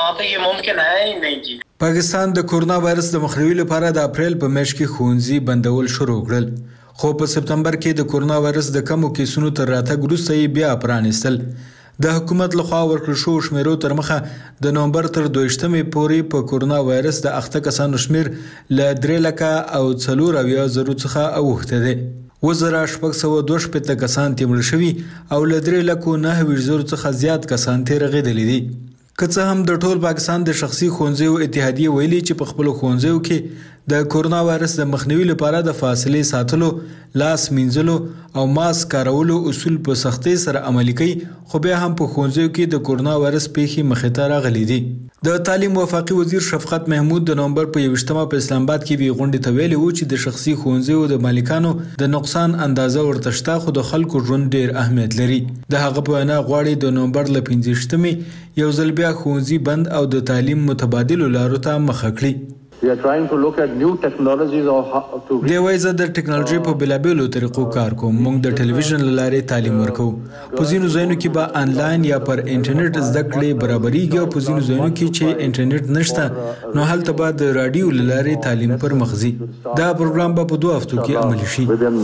ده. پاکستان د کورونا وایرس د مخنیوي لپاره د اپریل په میاشت کې ښوونځي بندول شروع کړل، خو په سپتمبر کې د کورونا وایرس د کمو کیسونو تر راتګ وروسته یې بیا پرانیستل. د حکومت لخوا ورکړل شو شمیرو تر مخه د نومبر تر دویشتمې پورې په کورونا وایرس د اخته کسانو شمیر له درې لکه او څلور اویا زرو څخه اوښته دی. اووه زره شپږ سوه دوه شپېته کسان ترې مړه شوي او له درې لکو نهه ویشت زرو څخه زیات کسان ترې رغېدلي دي. که څه هم د ټول پاکستان د شخصي ښوونځیو اتحادیې ویلي چې په خپلو ښوونځیو کې د کورونا وایرس د مخنیوي لپاره د فاصلې ساتلو، لاس مینځلو او ماسک کارولو اصول په سختۍ سره عملي کوي، خو بیا هم په ښوونځیو کې د کورونا وایرس پیښې مخې ته راغلي دي. د تعلیم وفاقي وزیر شفقت محمود د نومبر په یویشتمه په اسلام آباد کې وی غونډې ته ویلي وو چې د شخصي ښوونځیو د مالکانو د نقصان اندازه ورته شته، خو د خلکو ژوند ډیر اهمیت لري. د هغه په وینا غواړي د نومبر له پنځویشتمې یو ځل بیا ښوونځي بند او د تعلیم متبادلو لارو ته مخه کړي. We are trying to look at new technologies or how to دی وای زه د ټکنالوژي په بلابلو طریقو کار کوم. موږ د ټلویزیون لارې تعلیم ورکو. په ځینو ځایونو کې به آنلاین یا پر انټرنیټ زده کړې برابرېږي او په ځینو ځایونو کې چې انټرنیټ نشته نو هلته به د رادیو لارې تعلیم پر مخ ځي. دا پروګرام به په دوه هفتو کې عملي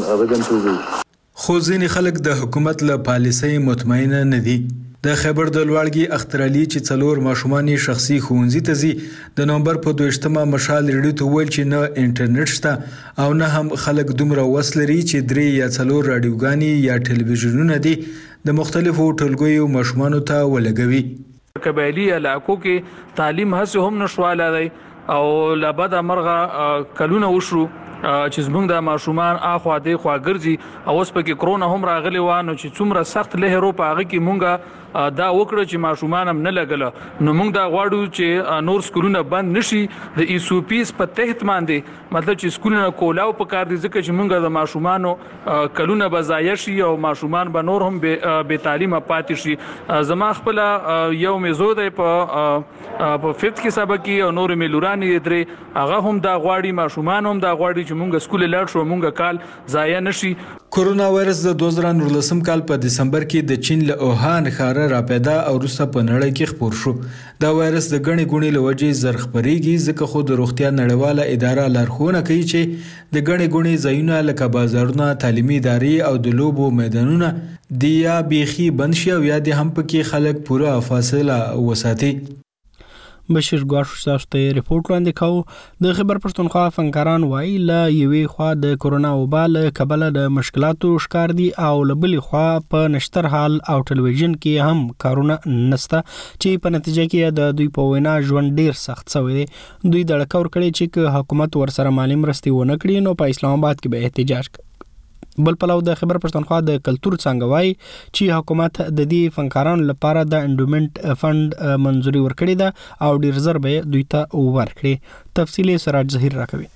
شي. خو ځینې خلک د حکومت له پالیسۍ مطمئنه نه دي. د خیبر د لوړګي اختر علي چې څلور ماشومان شخصي ښوونځي ته ځي د نومبر په دویشتمه مشال ریډیو ته ویل چې نه انټرنیټ شته او نه هم خلک دومره وس لري چې درې یا څلور راډیوګانې یا ټلویزیونونه دي د مختلفو ټولګیو ماشومانو ته ولګوي. قبایلي علاقو کې تعلیم هڅه هم نشواله دی او لبد مرغه کلونه وشرو چې زمونږ د ماشومان اخوا دی خوا ګرځي او اوس پکې کرونا هم راغلی و نو چې څومره سخت لهرو په هغه کې مونږه دا وکړه چې ماشومان هم نه لګله. نو موږ دا غواړو چې نور سکولونه بند نشي د ایسوپیس په تحت باندې، مطلب چې سکولونه کولاو په کار دي ځکه چې موږ د ماشومانو کلونه به ضایع شي او ماشومان به نور هم بې تعلیمه پاتې شي. زما خپل یو میزو دی په په ففت کې سبق کې او نور میلورانې درې هغه هم دا غواړي، ماشومان هم دا غواړي چې موږ سکول لاړ شو موږ کال ضایع نشي. کورونا وایرس د دوه زره نولسم کال په دسمبر کې د چین له اوهان ښاره راپیدا او وروسته په نړۍ کې خپور شو. دا وایرس د غني ګونې له وجې زر خپریږي ځکه خو د روغتیا نړیواله اداره لارښوونه کوي چې د غني ګونې ځایونه لکه بازارونه، تعلیمي ادارې او د لوبو میدانونه د یا بیخي بند شي او یا د هم پکې خلک پوره فاصله وساتي. بشیر ګواش تاسو ته ریپورت وړاندې کوو. د خیبر پښتونخوا فنکاران وایي له یوې خوا د کورونا وبا له کبله د مشکلاتو ښکار دي او له بلې خوا په نشتر حال او ټلویزیون کې هم کارونه نسته چې په نتیجه کې د دوی په وینا ژوند ډیر سخت شوی دی. دوی د ډکور کړي چې حکومت ورسره مالی مرستې ونه کړي نو په اسلام آباد کې به احتجاج بل پلو د خبر پښتونخوا د کلتور څنګه وای چې حکومت د دې فنکارانو لپاره د انډومنت فند منځوري ورکړي ده او ډیر زر به دوی ته ورکړي. تفصیلی سراج ظهیر راکوي.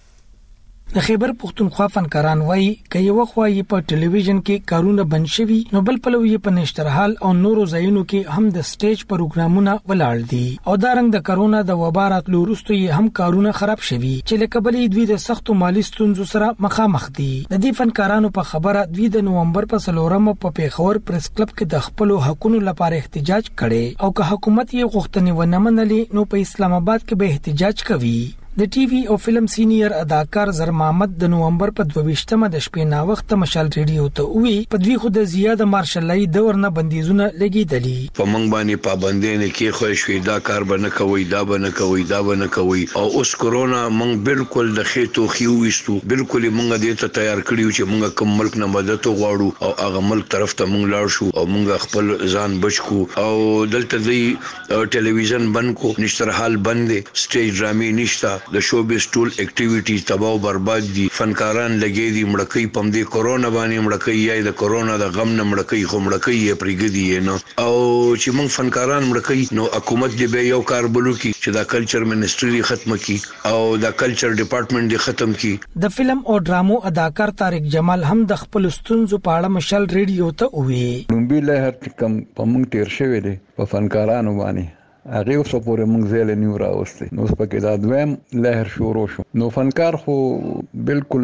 د خیبر پختونخوا فنکاران وایي چې یو خو یې په ټلویزیون کې کارونه بند شوي نو بل پلو یې په نشترحال او نورو ځایونو کې هم د سټیج پروګرامونه ولاړ دي او دا رنګ د کرونا د وبا راتلو وروسته یې هم کارونه خراب شوي چې لکه بلې دوی د سختو مالي ستونزو سره مخامخ دي. د دې فنکارانو په خبره دوی د نومبر په څلورم په پیښور پریس کلب کې د خپل حقوقو لپاره احتجاج کړي او که حکومت یې غوښتنې ونه منلې نو په اسلام آباد کې به احتجاج کوي. د ټي وي او فلم سینیئر اداکار زر محمد د نومبر په دویشتمه د شپې نا وخت مشال ریډیو ته وی په دوی خو د زیاده مارشلای دور نه بندیزونه لګیدلی په منګ باندې پابندۍ نه کې خو شوې دا کار به نه کوي دا به نه کوي دا به نه کوي او اوس کورونا منګ بالکل د خېتو خيو وستو بالکل منګ دې ته تیار کړیو چې منګ کوم ملک نه مدد غواړو او هغه ملک طرف ته منګ لاړ شو او منګ خپل ځان بچو او دلته دی ټلویزیون بند کو نشتر حال بند سټیج ډرامې نشتا د شوبیس ټول اکټیویټیز تباہ او برباد دي فنکاران لګي دي مړکې پم دي کورونا باندې مړکې یا د کورونا د غم نه مړکې خو مړکې یې پرګدي نه او چې موږ فنکاران مړکې نو حکومت دې به یو کار بلو کی چې دا کلچر منسټری ختم کی او دا کلچر ډپارټمنټ دې ختم کی. د فلم او ډرامو اداکار طارق جمال هم د خپل ستونزو په اړه مشال ریډیو ته وی نومبي لهر کم په موږ تیر شوی دی په فنکارانو باندې هغه اوس پورې موږ زیل نیو راوستي نو اوس پکې دا دویم لهر شروع شو نو فنکار خو بالکل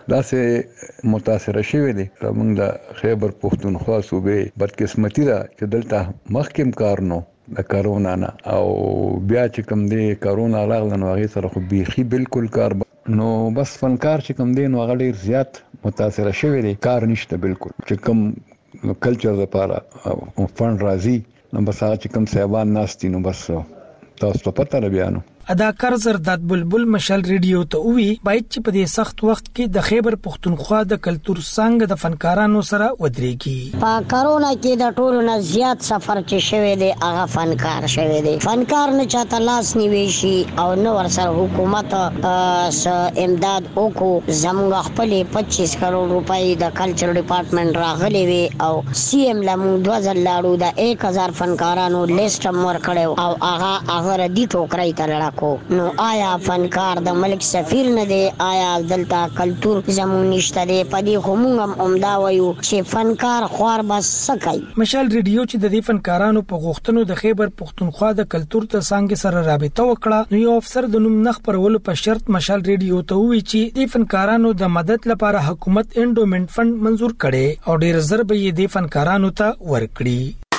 داسې متاثر شوی دی موږ د خیبر پختونخوا صوبې بدقسمتي ده چې دلته مخکیم کار نو د کرونا نه او بیا چې کوم دی کرونا راغله نو هغه سره خو بيخي بالکل کار نو بس فنکار چې کوم دی نو هغه ډیر زیات متاثر شوی دی کار نشته بالکل چې کوم کلچر لپاره فند راځي نو بس هغه چې کوم صاحبان ناستي نو بس تاسو ته پته را بیانو. اداکار زرداد بلبل مشال ریډیو ته وی باید چې په دې سخت وخت کې د خیبر پختونخوا د کلتور څنګه د فنکارانو سره ودرېږي. په کرونا کې د ټولو نه زیات سفر چې شوی دی هغه فنکار شوی دی فنکار نه چاته لاس نیوي شي او نو ور سره حکومت س امداد وکړو زموږ خپل پچیس کروڑ روپۍ د کلچر ډپارټمنټ راغلي وي او سی ام لمو دوه ځل لاړو د یک هزار فنکارانو لیست مور کړو او هغه هغه ردی ټوکرای تلړه کو نو آیا فنکار د ملک سفیر نه دی آیا دلته کلتور زمون نشته دی پدې همغم عمدا وایو چې فنکار خوار بس سکای. مشال ریډیو چې د دې فنکارانو په غوښتنو د خیبر پختونخوا د کلتور ته څنګه سره رابطه وکړه نو یو افسر د نوم نخ پرولو په شرط مشال ریډیو ته وی چې د فنکارانو د مدد لپاره حکومت انډومنت فند منزور کړي او ډیر زر به یې د فنکارانو ته ورکړي.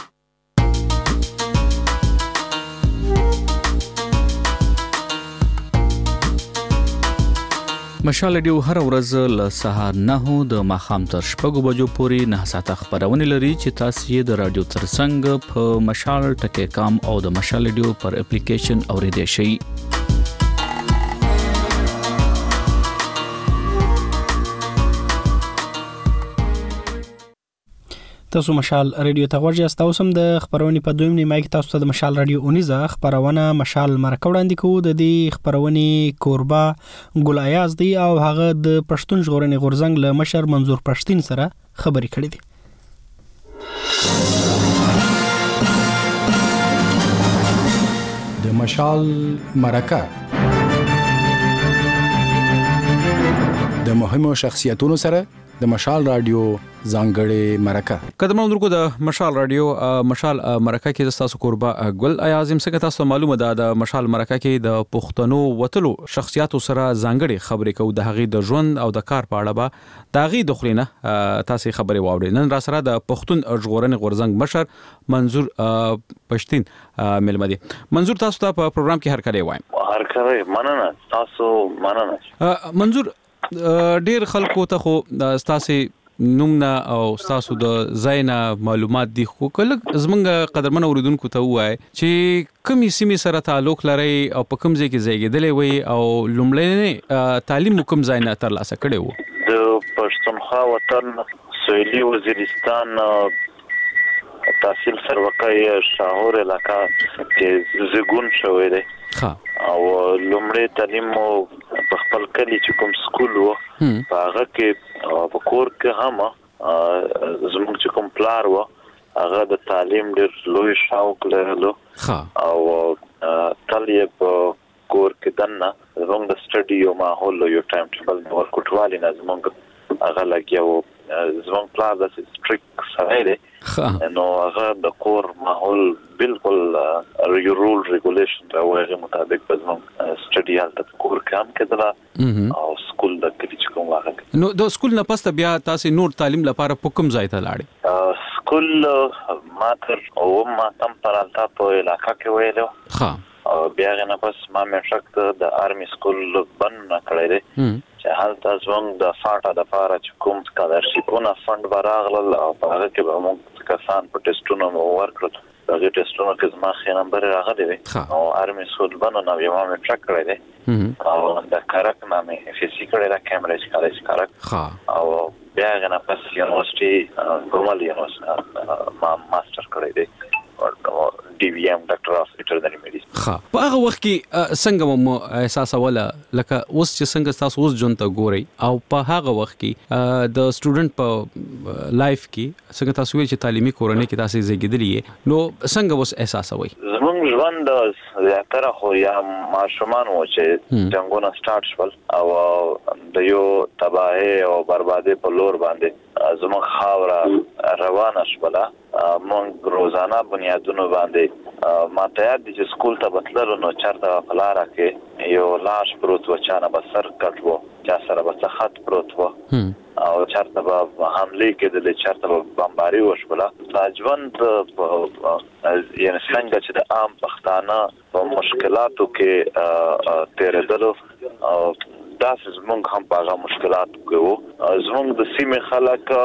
مشال ریډیو هر ورځ له سهار نه د ماخام تر شپږو بجو پورې نه ساعته خبرونه لري چې تاسو یې د رادیو ترڅنګ په مشال ټکی کام او د مشال ریډیو پر اپلیکیشن اوریدئ شئ. تاسو مشال ریډیو ته ورجه تاسو هم د خبرونې په دویم نیمه کې تاسو ته د مشال ریډیو اونیزه خبرونه مشال مرکه وړاندې کوو. د دې خبرونې کوربه ګل ایاز دی او هغه د پښتون ژغورنې غورځنګ له مشر منظور پښتين سره خبرې کړې دي. د مشال مرکه د مهمو شخصیتونو سره د مشال رادیو ځانګړې مرکه. قدمونو درکو د مشال رادیو مشال مرکه کې تاسو قربا ګل ایازم څنګه تاسو معلومه ده د مشال مرکه کې د پښتنو وتلو شخصیتو سره ځانګړې خبرې کوو د هغې د ژوند او د کار په اړه به د هغې د خلینه تاسو خبرې واورئ. نن را سره د پښتون ژغورنې غورځنګ مشر منظور پښتين ملمه دي. منظور تاسو ته په پروګرام کې هر کله وایم. هر کله مننه تاسو مننه. منظور ډیر خلکو ته خو تاسو نومنا او تاسو د زینا معلومات دي خو کله زمونږ قدرمن اوریدونکو ته وای چې کومې سیمې سره تعلق لري او په کوم ځای کې زیږیدلې وي او لومړنی تعلیم کوم ځای نه ترلاسه کړی وو؟ د پښتونخوا وطن سویلي وزیرستان تحصیل سروکای شاهور علاقہ کې زګون شوی دی. او لومړی تعلیم په خپل کلی چې کوم سکول وو هغه کې په کور کې هم زموږ چې کوم پلار و هغه د تعلیم ډېر لوی شوق لرلو او تل یې په کور کې دنه زموږ د سټډي یو ماحول یو ټایم ټیبل د ورکوټوالي نه زموږ هغه لګیاو زموږ پلان د سټریک سره دی نو هغه د کور ماحول بالکل یو رول ریګولیشن او هغه مطابق په زموږ سټډي حالت کور کام کېدله او سکول د کلیچ کوم واغه نو د سکول نه پسته بیا تاسو نور تعلیم لپاره په کوم ځای ته لاړې سکول ما تر او ما تم پرالتا په علاقہ کې ویلو ها او بیا نه پس ما مې شکت د آرمي سکول بند کړی دی چې حالت زموږ د فاټا د پاره چې کوم سکالرشپونه فند براغل او هغه کې به موږ کسان په ټیسټونو ورکړل هغه ټیسټونو کې زما خې نمبر راغلی دی او آرمي سکول بند نه یو ما چک کړی دی او د کارک نامې اف سی کړی دا کیمبرج کالج کارک او بیا نه پس یونیورسيټي ګومل یونیورسيټي ما ماستر کړی دی ډي وی ام ډاکټر اف ویټرنری میډیسن ها په هغه وخت کې څنګه مو احساس ولا لکه اوس چې څنګه تاسو اوس جون ته ګوري او په هغه وخت کې د سټوډنټ په لایف کې څنګه تاسو ویل چې تعلیمي کورنۍ کې تاسو زیږیدلی نو څنګه اوس احساس وای زموږ ژوند زیاتره خو یا ماشومان و چې څنګه سٹارټ شول او د یو تباہی او بربادي په لور باندې زموږ خاوره روانه شوله مونږ روزانه بنیادونو باندې ما ته یاد دي چې سکول ته بتللو نو چرته په لاره کې یو لاش پروت و چانه به سر کټ و چا سره به خط پروت و او چرته به حمله کېدلې چرته به بمباري وشوله دا ژوند یعنې څنګه چې د عام پښتانه په مشکلاتو کې تېرېدلو او داسې زموږ هم په هغه مشکلاتو کې وو زموږ د سیمې خلک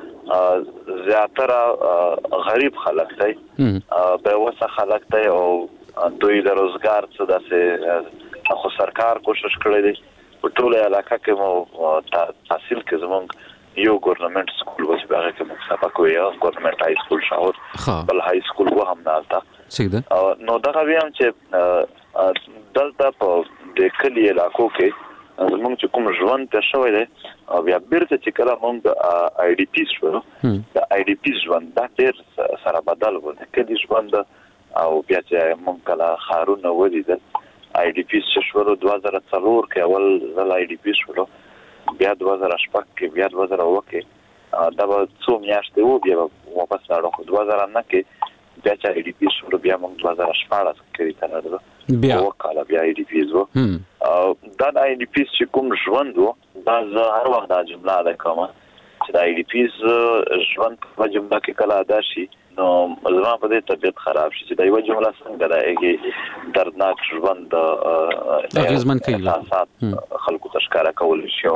زیاتره غریب خلک دی به وسه خلک دی او دوی د روزګار څه داسې خو سرکار کوشش کړی دی په ټوله علاقه کې مو تحصیل کې زموږ یو ګورنمنت سکول و چې هغه کې موږ سبق وایو ګورنمنت های سکول شاور بل های سکول و هم نالته نو دغه ویم چې دلته په د کلي علاقو کې زموږ چې کوم ژوند ته شوی دی او بیا بیرته چې کله موږ د آی ډي پی شو د آی ډي پی ژوند دا ډېر سره بدل و د کلي ژوند او بیا چې موږ کله ښارونه ولیدل آی ډي پی چې شولو دوه زره څلور کې اول ځل آی ډي پی شولو بیا دوه زره شپږ کې بیا دوه زره اووه کې دا به څو میاشتې وو بیا به واپس لاړو خو دوه زره نه کې بیا چې آی ډي پی شولو بیا موږ دوه زره شپاړس کې ته لاړو بیا وکاله بیا آی ډي پی وو دا د آی ډي پی چې کوم ژوند وو دا زه هر وخت دا جمله ادا کوم چې د آی ډي پی ژوند په جمله کې کله ادا شي نو زما په دې طبيعت خراب شي چې دا یو جمله څنګه ده هغه دردناک ژوند د اغیزمن کوي خلکو تشکاره کول شي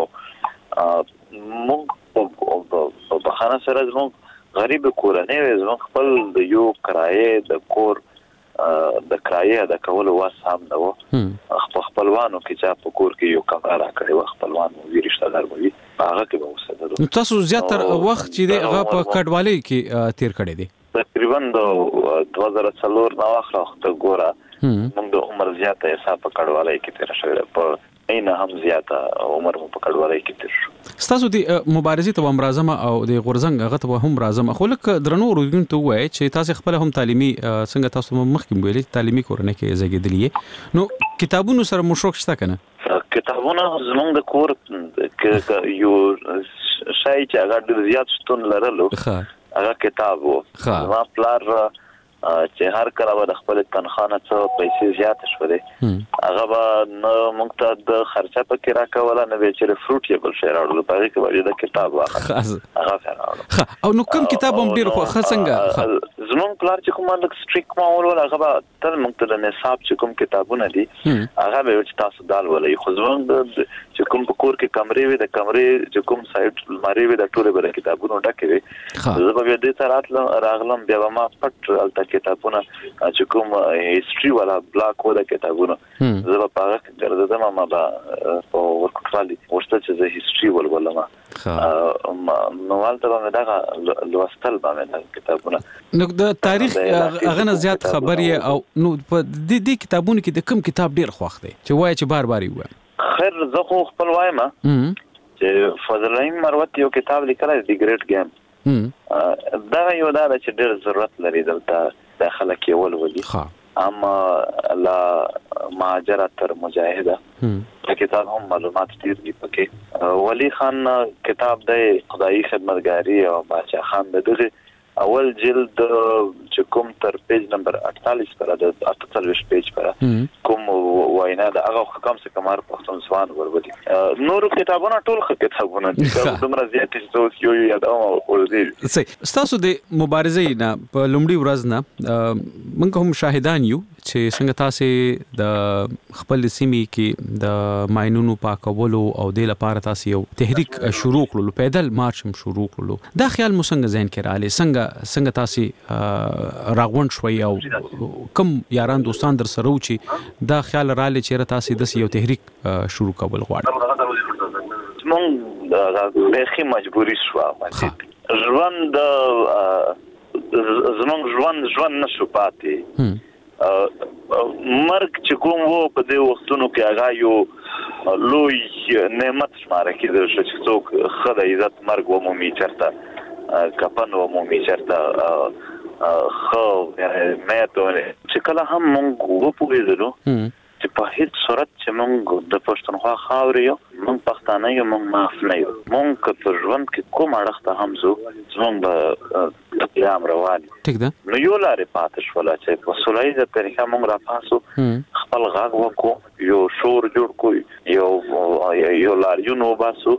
موږ په بخانه سره زموږ غریب کورنۍ زموږ خپل د یو کرایه د کور د کرایه د کول واس هم نه و خپل خپلوانو کې چې په کور کې یو کمره راکړی و خپلوانو وی رشتہ دار وي هغه کې به اوسېدل نو تاسو زیاتره وخت چې دی هغه په کډوالۍ کې تیر کړی دی تقریبا د دوه زره څلور نه واخله وخت ګوره موږ د عمر زیاته حساب په کډوالۍ کې تیر شوی په نه هم زیاته عمر مو په کډوالۍ کې تیر شو تاسو د مبارزې ته هم راځم او د غورزنګ هغه ته هم راځم خو لکه درنو ورګون ته وای چې تاسو خپل هم تعلیمي څنګه تاسو مخکې ویلي تعلیمي کورنۍ کې زګیدلې نو کتابونو سره مشوق شته کنه کتابونه زموږ د کور کې یو شای چې هغه ډیر زیات شتون لرلو هغه کتاب وو ما پلار چې هر کله به د خپل تنخواه څخه پیسې زیات شولې هغه به نه موږ ته د خرچه پکې راکوله نه به چې فروټ یې بل شی راوړل په هغه کې به د کتاب واخله هغه راوړل او نو کوم کتاب هم ډیر خو څنګه زموږ پلار چې کوم د سټریک ماحول ولا هغه به تل موږ ته د نصاب چې کوم کتابونه دي هغه به چې تاسو دال ولې خو زموږ چې کوم په کور کې کمرې وي د کمرې چې کوم سایت لمري وي د ټوله به کتابونه ډکې وي زه به دې سره راغلم بیا ما پټ الته کتابونه چې کوم هیستوري ولا بلاک ولا کتابونه زه په هغه کې درځم ما به په ورکوټالي ورته چې زه هیستوري ولولم نو والته به دا لوستل به دا کتابونه نو د تاریخ هغه نه زیات خبرې او نو په دې دې کتابونو کې د کوم کتاب ډیر خوښ دی چې وایي چې بار بار وي خیر زه خو خپل وایم چې فضل الرحیم مروت یو کتاب لیکلی دی ګریټ ګیم دا یو دا چې ډېر ضرورت لري دلته د خلک یې ولولي اما لا مهاجره تر مجاهده په کتاب هم معلومات ډېر دي پکې. ولی خان کتاب دی خدایي خدمتګاري او باچا خان د دغه اول جلد چې کوم تر پیج نمبر اٹتالیس پر د اٹتالیس پیج پر کوم وینا د هغه کم څه کمار پښتون ځوان ورولي نور کتابونه ټول کتابونه دي دومره زیات چې یو یو یادوم ورته صحیح. تاسو د مبارزې نه په لومړي ورځ نه موږ هم شاهدان یو چې څنګه تاسو د خپل سیمې کې د ماينونو پاکولو او د لپاره تاسو یو تحریک شروع کړلو پیدل مارچ هم شروع کړلو دا خیال مو څنګه ذهن کې رااله څنګه څنګه تاسو راغون شوي او کوم یاران دوستان در سره و چې دا خیال رااله چې تاسو د یو تحریک شروع کول غواړئ مونږ د بخي مجبوری شو ژوند زمونږ ژوند ژوند نشو پاتې مرګ چې کوم وو په دې وختونو کې هغه یو لوی نعمت شماره کېدل شو چې څوک خدای عزت مرګ ومومي چرته کپن ومومي چرته خو مې ته چې کله هم مونږ وپوهېدلو چې په هیڅ صورت چې مونږ د پښتونخوا خاورې یو مونږ پښتانه یو مونږ معاف نه یو مونږ که په ژوند کې کوم اړخ ته هم ځو زمونږ به د قیام روان ټیک ده نو یو لارې پاتې شوله چې په سوله ییزه طریقه مونږ راپاسو خپل غږ وکړو یو شور جوړ کړو یو یو لاریون وباسو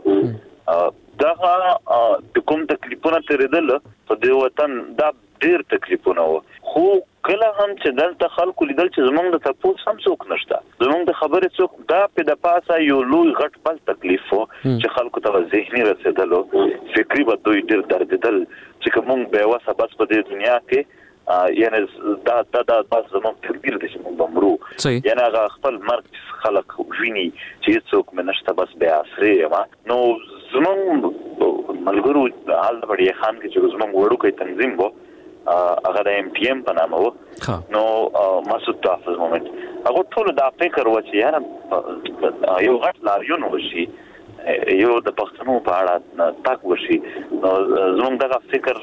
دغه د کوم تکلیفونه تېرېدل په دې وطن دا ډېر تکلیفونه وو خو کله هم چې دلته خلکو لیدل چې زمونږ د تپوس هم څوک نشته زمونږ د خبرې څوک دا په د پاسه یو لوی غټ بل تکلیف وو چې خلکو ته ذهني رسېدلو فکري به دوی ډېر دردېدل چې موږ به وسه بس په دې دنیا کې یعنی دا دا دا بس زمونږ تدبیر دي چې موږ بمرو یعنی هغه خپل مرګ خلک ویني چې څوک مې نشته بس بیا سرې ما نو زمونږ ملګرو حال د بډې خان کې چې زمونږ وړوکی تنظیم وو هغه د ایم ټي ایم په نامه وو نو مسعود تحفظ مومنت هغه ټول دا فکر و چې یاره یو غټ لاریون وشي یو د پښتنو په اړه تاک وشي نو زموږ دغه فکر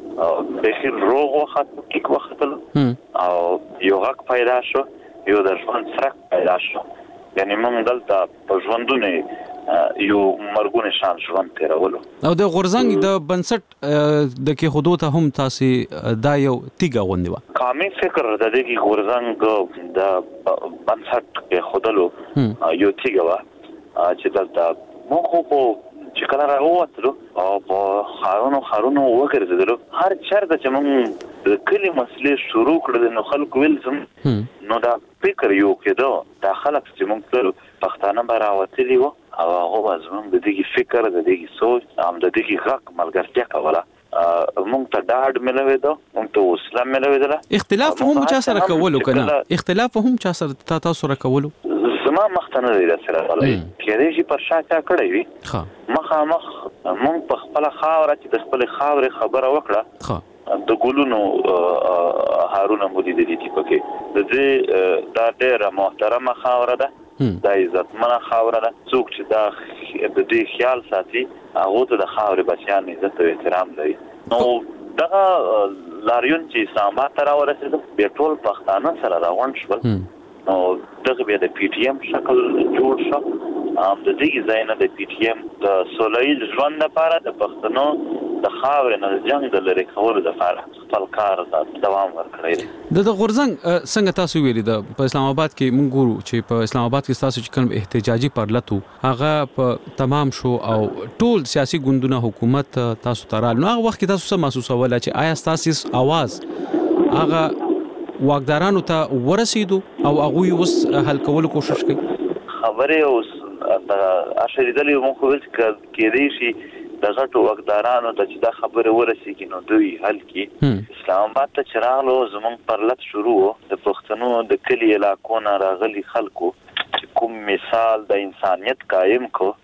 بخیر روغ وخت کیک وخت او یو غږ پیدا شو یو د ژوند سرک پیدا شو یعنی موږ دلته په ژوندونه یو مرګونه شان ژوند تیرولو او د غورزنګ د بنسټ د کې حدود ته هم تاسو دا یو تیګه غونډه و قامي فکر د دې کې غورزنګ د بنسټ کې خودلو یو تیګه و چې دلته مو خو په چې کله راووتلو او په خارونو خارونو وګرځیدلو هر چرته چې موږ د کلی مسلې شروع کړل نو خلکو ویل زم نو دا فکر یو کېدو دا خلک چې موږ ټول پښتانه به راوتلي وو او هغه زموږ د دې فکر د دې سوچ هم د دې غږ ملګرتیا کوله موږ ته ډاډ ملويدو موږ ته وسله ملويدله اختلاف هم چا سره کولو کنه اختلاف هم چا سره تاسو سره کولو زما مختنه دی سره غلې کېږي چې پر شاته کړی وي مخامخ موږ په خپل خاور چې د خپل خاور خبره وکړه د ګلونو هارون مودي د دې پکې د دې دا ډېر محترمه خاور ده دا عزتمنه خاوره ده څوک چې دا د دې خیال ساتي هغه ته د خاورې بچیان عزت او احترام لري نو دغه لاریون چې اسلام آباد ته راورسېد بیا ټول پښتانه سره راغونډ شول نو دغه بیا د پی ټی ایم شکل جوړ شو د دې ځای نه د پی ټی ایم د سولهییز ژوند لپاره د پښتنو د خاورې نه جنګ د لرې کولو لپاره خپل کار دوام ورکړی دی د غورزنګ څنګه تاسو ویلي د په اسلام آباد کې موږ ګورو چې په اسلام آباد کې تاسو چې کوم احتجاجي پرلتو هغه په تمام شو او ټول سیاسي ګوندونه حکومت تاسو ترال نو هغه وخت کې تاسو څه محسوسول چې آیا تاسو आवाज هغه واقدارانو ته ورسېدو او هغه اوس حل کولو کوشش کوي خبره اوس د اشریدلې مو خو کې دی شي د غټو واقدارانو ته چې دا خبره ورسېږي نو دوی حل کړي اسلام آباد ته چې راغلو زموږ پرلت شروع د پښتنو د کلي علاقو نه راغلي خلکو کوم مثال د انسانیت قائم کو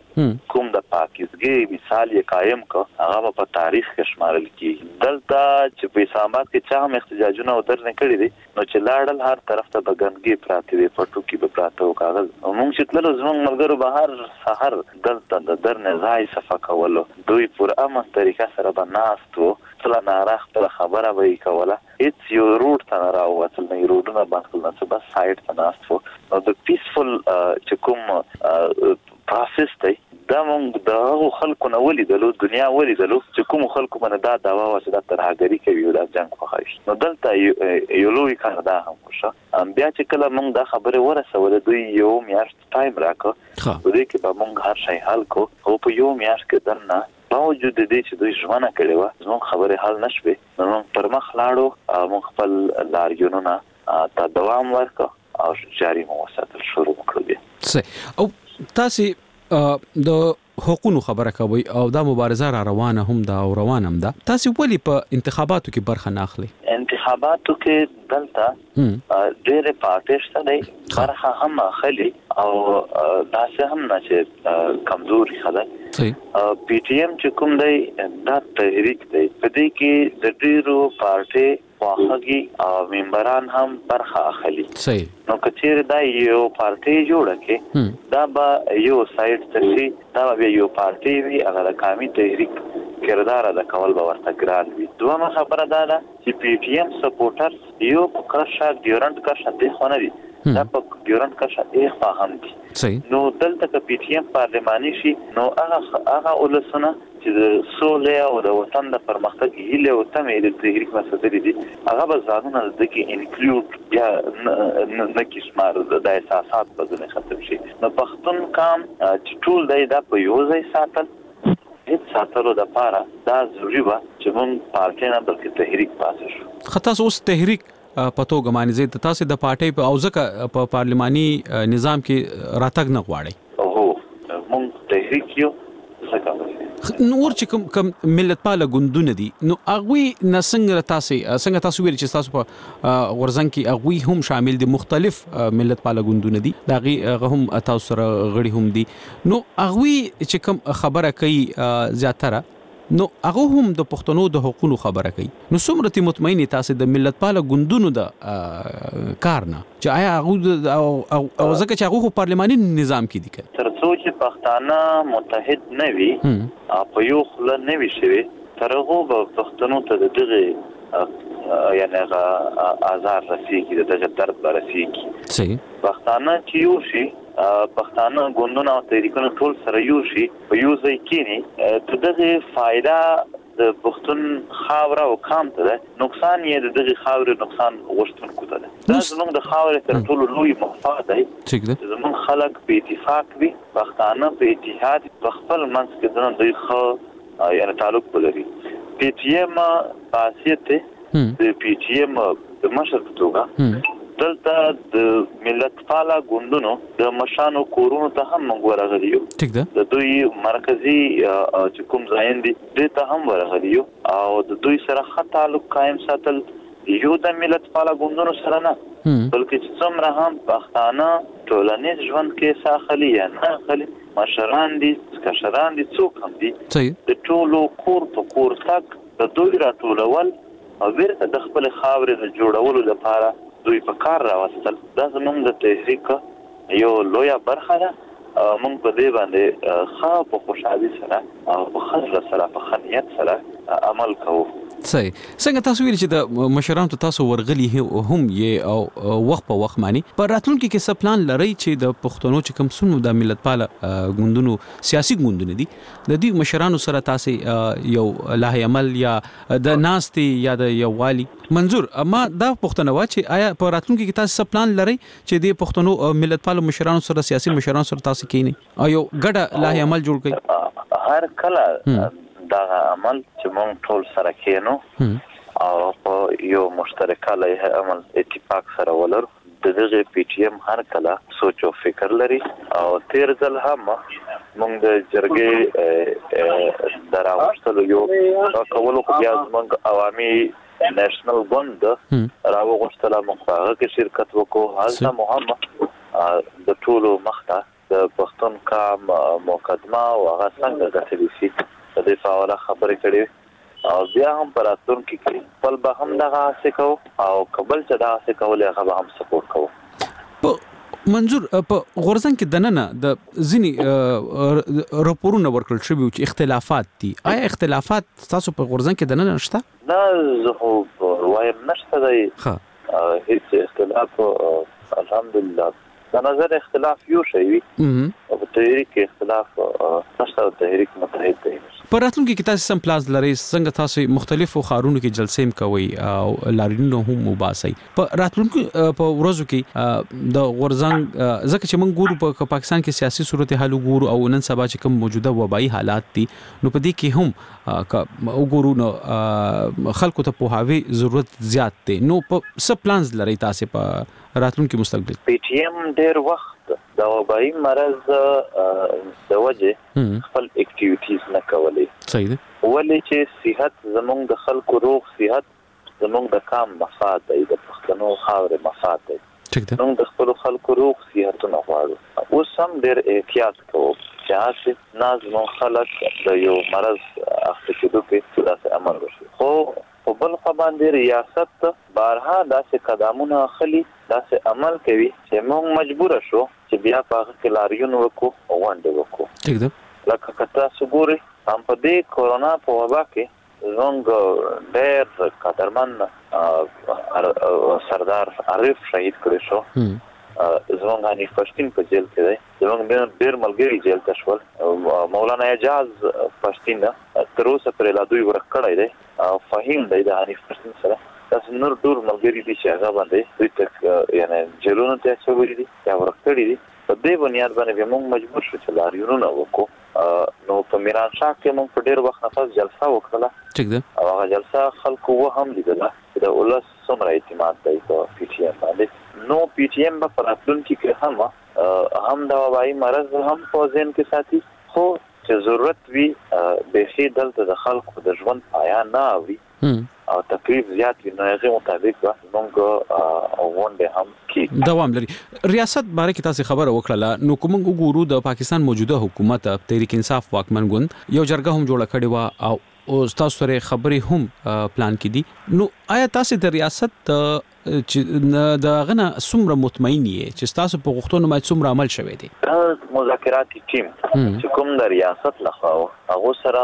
کوم د پاکیزګي مثال یې قائم کو هغه په تاریخ کې شمارل کیږي دلته چې په اسلام آباد کې چا هم احتجاجونه او درنه کړی دي نو چې لاړل هر طرف ته بګنګي پراته وي پټو کې به پراته او کاغذ موږ چې تلل زموږ ملګرو بهر سحر دلته د درنه ځای صفه کولو دوی پر امه طریقه سره بناستو تل نه راخته خبره وی کوله هیڅ یو روټ ته راووتل نه روډونه باندې نه څه بس سایډ ته ناستو نو د پیسفل چې کوم پروسس دی دا موږ د خلکو نه ولیدلو دنیا ولیدلو چې کوم خلکو باندې دا داوا واسه د ترهګری کوي او د جنگ خوښي نو دلته یو لوی کار دا هم وشو بیا چې کله موږ دا خبره ورسوله دوی یو میاشت ټایم راکو دوی کې به موږ هر شي حل کو او په یو میاشت کې درنه باوجود دې چې دوی ژوند کړي و زموږ خبره حل نشوي نو پر مخ لاړو موږ خپل لاریونونه ته دوام ورکو او جاري مو وساتل شروع کړو او تاسو د حقوقو خبره کوي او دا مبارزه را روانه هم دا او روانه هم ده تاسو ولې په انتخاباتو کې برخه نه اخلي انتخاباتو کې دلته ډېر پارټي شته دی برخه هم اخلي او دا څه هم نه چې کمزوري خلک پی ټی ایم چې کوم دی دا تحریک دی په دې کې د ډېرو پارټي واخږي او ممبران هم برخه اخلي صحیح نو کچیر دا یو پارټي جوړه کې دا به یو سایډ تشي دا به یو پارټي وي هغه قومي تحریک کردار ادا کول به ورته ګران وي دوه خبره دا ده چې پی ټی ایم سپورټرز یو کرشا ډیورنت کرشا د خونه دي دا په ډیورنت کرشا د فهم دي نو دلته چې پی ټی ایم پارلماني شي نو هغه هغه ولسنه چې د سولې او د وطن د پرمختګ هیله او تمې د تحریک مسؤلیت دي هغه به ځانونه د کې انکلود یا نه کې شمار د احساسات په ځنه ختم شي نو پښتون کام چې ټول د په یو ځای ساتل هیڅ ساتلو د پاره دا ضروري و چې موږ پارټي نه بلکې تحریک پاسه شو خطا اوس تحریک پتو غمانې زه د تاسو د پارټي په اوځکه په پارلماني نظام کې راتګ نه غواړي اوه موږ تحریک یو نور چې کوم کوم ملت پاله ګوندونه دي نو اغوی نسنګ تاسو څنګه تاسو ویل چې تاسو په ورزنګ کې اغوی هم شامل دي مختلف ملت پاله ګوندونه دي دا غي هم تاسو سره غړي هم دي نو اغوی چې کوم خبره کوي زیاتره نو هغه هم د پښتنو د حقوقو خبره کوي نو څومره تی مطمئنی تاسو د ملت پاله ګوندونو د کار نه چې آیا هغه او ځکه چې هغه پارلماني نظام کې دي ترڅو چې پښتانه متحد نه وي په یو خل نه وي شوی ترغه په پښتنو ته دغه یعنی آزار رسیږي دغه درد رسیږي صحیح پښتانه چې یو شي پښتانه ګوندونه او تحریکونه ټول سره یو شي په یو ځای کې نه دغه فائدہ د پښتون خاور او قام ته نقصان یې دغه خاور نقصان غوښتونکو ته دا زموږ د خاور تر ټولو لوی مفاد دی چې زموږ خلک په اتفاق وي پښتانه په اتحاد په خپل منځ کې دغه دوی خو یعنی تعلق ولري پی ټی ایم خاصیت د پی ټی ایم د مشر توګه دلته د ملت پاله ګوندونو د مشانو کورونو ته هم موږ ورغلیو ټیک ده د دوی مرکزی چې کوم ځای دي د ته هم ورغلیو او د دوی سره ښه تعلق قائم ساتل یو د ملت پاله ګوندونو سره نه بلکې چې څومره هم پښتانه ټولنیز ژوند کې ساخلي یا نه خلي مشران دي کشران دي څوک هم دي د ټولو کور په کور تک د دوی راټولول او ورته د خپل خاورې د جوړولو لپاره دوی په کار راوستل دا زموږ د تحریک یو لویه برخه ده موږ په دې باندې ښه په خوشحالي سره او په خزله سره په خنیت سره عمل کوو صحیح څنګه تاسو ویل چې د مشرانو ته تاسو ورغلي هم یې او وخت په وخت مانی پر راتلونکي کې څه پلان لري چې د پښتنو چې کوم سونو د ملت پاله ګوندونو سیاسي ګوندونه دي د دې مشرانو سره تاسو یو لاه عمل یا د ناستي یا د یووالي منظور اما دا پښتنو چې آیا پر راتلونکي کې تاسو څه پلان لري چې د پښتنو ملت پاله مشرانو سره سیاسي مشرانو سره تاسو کینی او یو ګډه لاه عمل جوړ کړئ هر کله دا عمل چې موږ ټول سره کینو او په یو مشترکه لایحه عمل اتفاق سره ولر د دغه پی ټی ایم هر کله سوچ او فکر لري او تیر ځل هم موږ د جرګې دراوښتلو یو کولو خو بیا موږ عوامي نېشنل ګوند راوغښتله موږ هغه کې شرکت وکړو حالته محمد د ټولو مخته د پښتون کا مقدمه او هغه څنګه ګټلې شي د دې په اړه خبرې کړې او بیا هم پر اتون کې خپل به هم دغه څه کو او قبل چې دا څه کولې هغه به هم سپورټ کوو. منظور په غورزنګ کې دننه د ځینی راپورونه ورکړل شوی چې اختلافات دي. آیا اختلافات تاسو په غورزنګ کې دننه نشته؟ نه زه خو وایم نشته دی. ها هیڅ اختلاف الحمدلله د نظر اختلاف یو شی وي او په تحریک اختلاف نشته او تحریک متحد دی. پر راتلونکي کې تاسو سم پلاز لري څنګه تاسو مختلفو خارونو کې جلسې کوي او لارینو هم مباسي په راتلونکي په ورځو کې د غورزنګ ځکه چې موږ ګورو په پاکستان کې سیاسي صورتحال ګورو او نن سبا چې کوم موجوده وبایي حالات دي نو په دې کې هم وګورو نو خلکو ته په هاوی ضرورت زیات دي نو په سب پلانز لري تاسو په راتلونکي مستقبل. پی ټی ایم ډېر وخت د وبایي مرز د وجه خپل اکټیویټیز نه کولې. صحیح ده. ولې چې صحت زموږ د خلکو روغ صحت زموږ د کام مفاد دی د پښتنو خاورې مفاد دی. ٹھیک ده. موږ د خپل خلکو روغ صحتونه غواړو. اوس هم ډېر احتیاط کوو چې هسې نازمون خلک د یو مرض اخته کېدو کې داسې عمل وشي. خو په بل خوا باندې ریاست بارها داسې قدمونه اخلي داسې عمل کوي چې موږ مجبور شو چې بیا په هغه کې لاریون وکړو او غونډې وکړو. ٹھیک ده. لکه که تاسو ګورئ هم په دې کورونا په وبا کې زموږ ډېر قدرمن سردار عارف شهید کړی شو. زموږ حنیف پښتین په جیل کې دی. زموږ ډېر ملګري جیل ته شول. مولانا اعجاز پښتین تر اوسه پرې لا دوی ورک کړی دی او فهیم دی د حنیف پښتین سره. تاسو نور ډور ملګري دي چې هغه باندې دوی ته یعنی جیلونو ته اچولي دي یا ورک کړي دي. په دې بنیاد باندې موږ مجبور شو چې لاریونونه وکړو. نو په میران شاه کې موږ په ډېر وخت نه جلسه وکړه. ٹھیک ده. او هغه جلسه خلکو و هم لیدله چې د ولس څومره اعتماد دی په پی ټی ایم باندې. نو پی ټی ایم به په راتلونکي کې هم هم د وبایي مرض هم په ذهن کې ساتي خو چې ضرورت وي بیخي دلته د خلکو د ژوند پایان نه اوي او تکلیف زیات وي نو هغه مطابق به موږ غونډې هم کې دوام لري. ریاست باره کې تاسو خبره وکړه نو کوم وګورو د پاکستان موجوده حکومت تحریک انصاف واکمن ګوند یو جرګه هم جوړه کړې و او تاسو سره خبرې هم پلان کړي. نو آیا تاسو د ریاست چې د غنه څومره مطمئن یې چې تاسو په غوښتنو باندې څومره عمل شوی دی؟ مذاکراتي ټیم چې کوم د ریاست لخوا هغه سره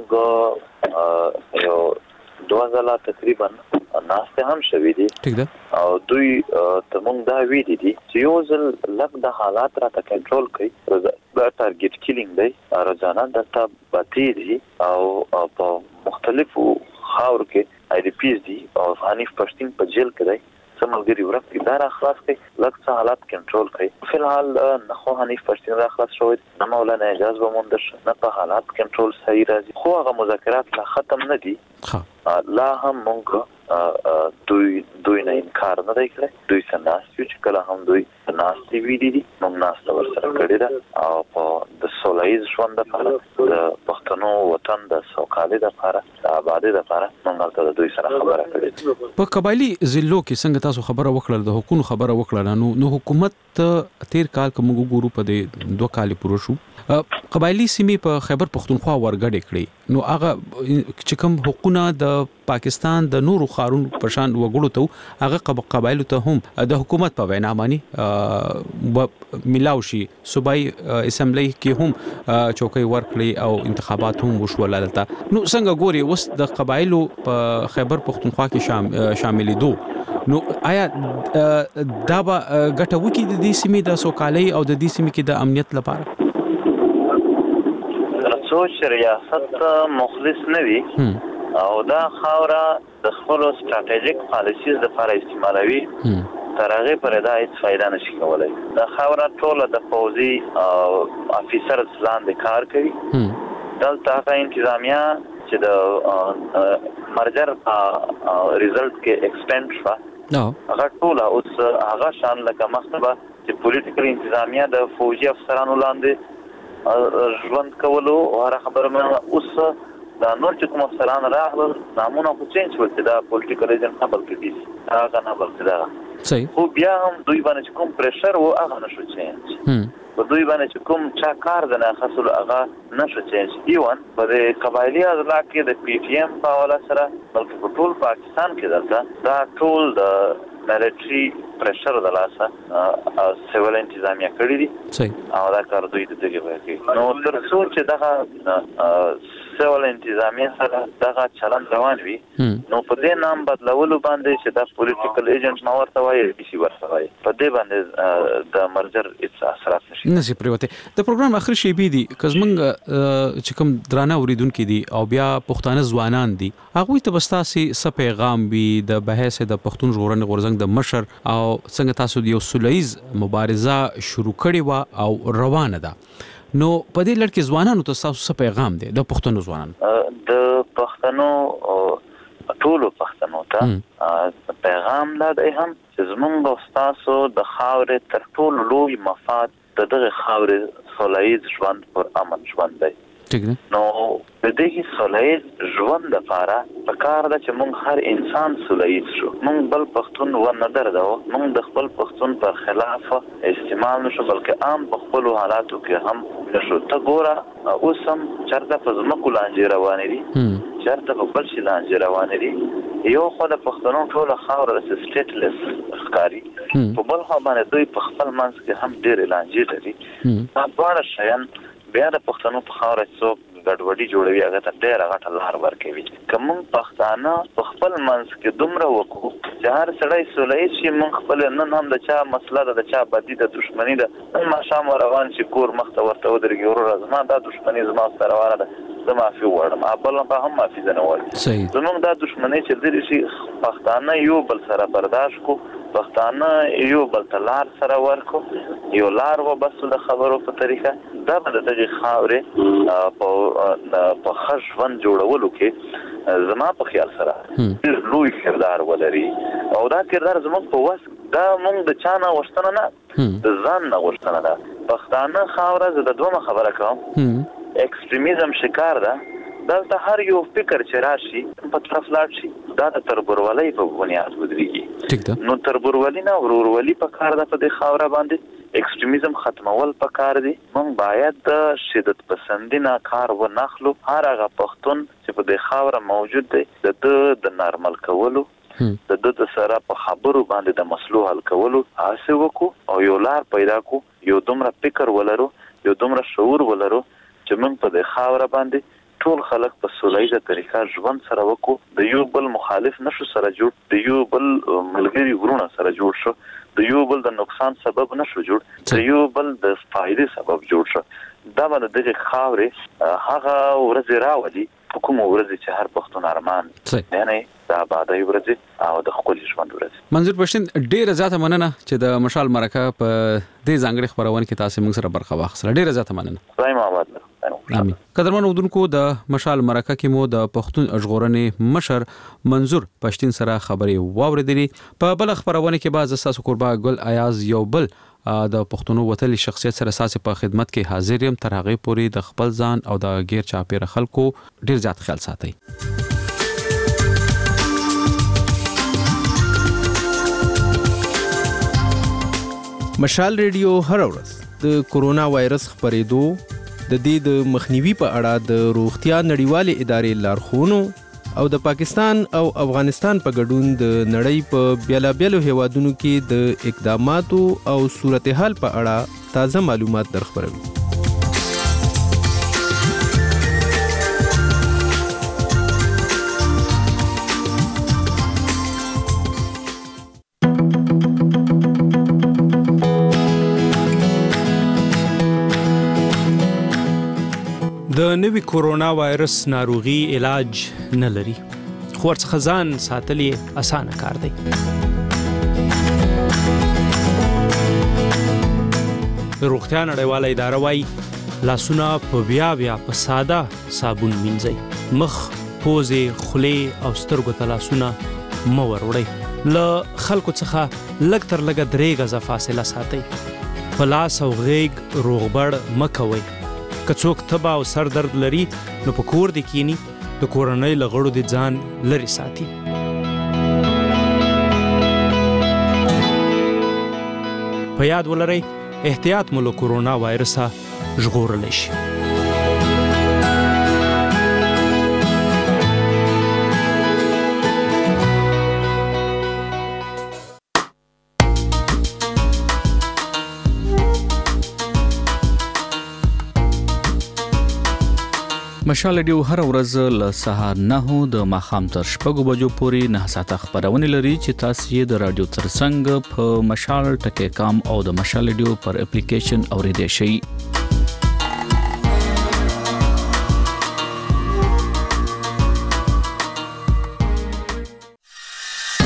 موږ یو دوه ځله تقریبا ناسته هم شوې دي. ٹھیک ده. او دوی ته موږ دا ویلي دي چې یو ځل لږ د حالات راته کنټرول کړي دا ټارګټ کیلینګ دی روزانه دلته باتې دي او په مختلفو خاور کې آی ډي پیز دي او حنیف پښتین په جیل کې دی. سملګری ورک دي دا را خلاص کړي لږ څه حالات کنټرول کړي. فی الحال نه خو حنیف پښتین را خلاص شوی نه مولانا اعجاز به مونږ نه په حالات کنټرول صحیح راځي خو هغه مذاکرات لا ختم نه دي. لا هم مونږ دوی دوی نه انکار نه دی کړی. دوی څنګه چې کله هم دوی ناستې ویلي دي موږ ناسته ورسره کړې ده او په د سولهییز ژوند لپاره د پښتنو وطن د سوکالۍ لپاره د آبادۍ لپاره موږ هلته دوی سره خبره کړې. په قبایلي ضلعو کې څنګه تاسو خبره وکړه د حکومت خبره وکړه نو نو حکومت تیر کال کوم ګورو په دې دوه کال پوره شو قبایلی سیمې په خیبر پختونخوا ورګډې کړې نو هغه چې کوم حقوقونه د پاکستان د نورو خارونو په شان وګړو ته هغه قبایلو ته هم د حکومت په وینا باندې ملاو شي. صوبایي اسمبلی کې هم چوکۍ ورکړي او انتخابات هم وشول دلته. نو څنګه ګوري اوس د قبایلو په خیبر پختونخوا کې شاملې دو نو آیا دا به ګټه وکړي د دې سیمې د سوکالۍ او د دې سیمې کې د امنیت لپاره؟ سوچ ریاست مخلص نه وي او دا خاوره د خپل ستراتیژیک پالیسیز لپاره استعمالوي تر هغه پرې دا هیڅ فائدہ نشي کولای. دا خاوره ټول د فوزي افیسر لاندې کار کوي. دلته هغه انتظامیه چې د مرجر ریزلټ کې ایکسپینډ شو هغه ټول اوس هغه شان لکه مخته چې پولیټیکل انتظامیه د فوجي افسرانو لاندې ژوند کولو او هر خبره اوس دا نور چې کوم افسران راغلل نامونه خو چینج شول چې دا پولیټیکل ایجنټ نه بلکې دي هغه نه بلکې دا صحیح خو بیا هم دوی باندې کوم پریشر و هغه نشو چینج په دوی باندې چې کوم چا کار د نه خاصول هغه نشو چینج ایون په قبایلی اضلاع کې د پی ټی ایم په حواله سره بلکې په ټول پاکستان کې دلته دا ټول د ملټري پریشر د لاسه سیول انتظامیه کړی دي صحیح او دا کار دوی د دغه وکړي نو تر څو چې دغه سیول انتظامیه سره دغه چلن روان وي نو په دې نام بدلولو باندې چې دا پولیټیکل ایجنټ ما ورته وایي چې ورته وایي په دې باندې د مرجر اثرات نشي نسی پریوته د پروګرام اخر شی بي دي کزمنګ چې کوم درانه اوریدونکو دي او بیا پښتانه ځوانان دي هغه ته بستاسي س پیغام وي د بحث د پښتون ژغورنې غورځنګ د مشر او څنګه تاسو د یو سولهیز مبارزه شروع کړې و او روانه ده نو په دې لړ کې ځوانانو ته تاسو څه پیغام دی د پښتنو ځوانانو د پښتنو ټولو پښتنو ته پیغام دا دی هم چې زمونږ تاسو د خاورې تر ټولو لوی مفاد د دغه خاورې سولهیز ژوند پر امن ژوند دی نو د دې سولهیز ژوند لپاره پکار ده چې موږ هر انسان سولهیز شو موږ بل پښتون و نه درځو موږ د خپل پښتون پر خلاف استعمال نشو بلکې عام په خپل حالاتو کې هم نشو ته ګوره اوس هم چرته په ځمکو لاندې روانې دي چرته په بل شي لاندې روانې دي یو خو د پښتنو ټول خاور سټیټلس ښکاری په بل خو باندې دوی په خپل منځ کې هم ډېر لاندې لري دا ډول شیان بیا د پښتنو په خاور څوک ګډوډي جوړوي هغه ته ډېر غټه لار ورکوي کوم پښتانه په خپل منځ کې دومره وکړو چې هر سړی سولهیز شي موږ خپل نن هم د چا مسله ده د چا بدي د دښمني ده نن ماښام روان شي کور مخ ته ورته ودرېږي وروره زما دا دښمني زما سره روانه ده زه معافي غواړم بل به هم معافي زه نه غواړم زموږ دا دښمني چې لرې شي پښتانه یو بل سره برداشت کو پښتانه یو بل ته لار سره ورکو یو لار وبسو د خبرو په طریقه دا به د دغه خاورې په ښه ژوند جوړولو کې زما په خیال سره ډېر لوی کردار ولري او دا کردار زموږ په وس دا موږ د چا نه غوښتنه نه د ځان نه غوښتنه ده پښتانه خاوره زه د دومره خبره کوم ایکستریمیزم شکار ده دلته هر یو فکر چې راشي په طرف لاړ شي دا د تربورولۍ په بنیاد ودرېږي نو تربورولي نه ورورولي په کار ده په دې خاوره باندې ایکستریمیزم ختمول په کار دي موږ باید د شدت پسندي نه کار وناخلو هر هغه پښتون چې په دې خاوره موجود دی د د نارمل کولو د د سره په خبرو باندې د مسلو حل کولو هڅه وکړو او یو لار پیدا کو یو دومره فکر ولرو یو دومره شعور ولرو چې موږ په دې خاوره باندې ټول خلک په سولهیزه طریقه ژوند سره وکړو د یو بل مخالف نشو سره جوړ د یو بل ملګری ورونه سره جوړ شو د یو بل د نقصان سبب نشو جوړ د یو بل د فائدې سبب جوړ شو دا باندې دغه خاورې هغه ورځ راوړي کوم ورځ چې هر پښتون ارمان یعنی دا آبادی ورځ او د خپل ژوند ورځ منظور پښتون ډېر زیاته مننه چې د مشال مرکه په دې ځانګړي خبرونه کې تاسو موږ سره برخه واخیسته ډېر زیاته مننه خدای مو آباد امين قدرمن اودونکو د مشال مرکه کې مو د پښتون ژغورنې مشر منظور پښتون سره خبرې واوریدلې په بل خبرونه کې باز اساس قربا ګل ایاز یو بل د پښتونو وتلی شخصیت سره اساس په خدمت کې حاضر يم تر هغه پوري د خپل ځان او د غیر چاپیره خلکو ډیر زیات خیال ساتي مشال ریډیو هر ورځ د کورونا وایرس خبرېدو د دې د مخنیوي په اړه د روغتیا نړیوالې ادارې لارښوونو او د پاکستان او افغانستان په ګډون د نړۍ په بیلابیلو هیوادونو کې د اقداماتو او صورتحال په اړه تازه معلومات درخبروي د نوي کورونا وایرس ناروغي علاج نه لري خو ورڅخه ځان ساتل یې اسانه کار دی روغتیا نړیواله اداره وايي لاسونه په بیا بیا په ساده صابون مینځئ مخ پوزې خولې او سترګو ته لاسونه مه وروړئ له خلکو څخه لږ تر لږه درې غزه فاصله ساتئ په لاس او غیږ روغبړ مه کوئ که څوک تبه او سر درد لري نو په کور دې کینی د کورنۍ له غړو د ځان لرې ساتي. په یاد ولرئ احتیاط مو له کورونا وایرسه ژغورلی شي. مشال ریډیو هر ورځ له سهار نهو د ماښام تر شپږو بجو پورې نه ساعته خپرونه لري چې تاسو یې د رادیو ترڅنګ په مشال ټکی کام او د مشال ریډیو پر اپلیکیشن اوریدئ شئ.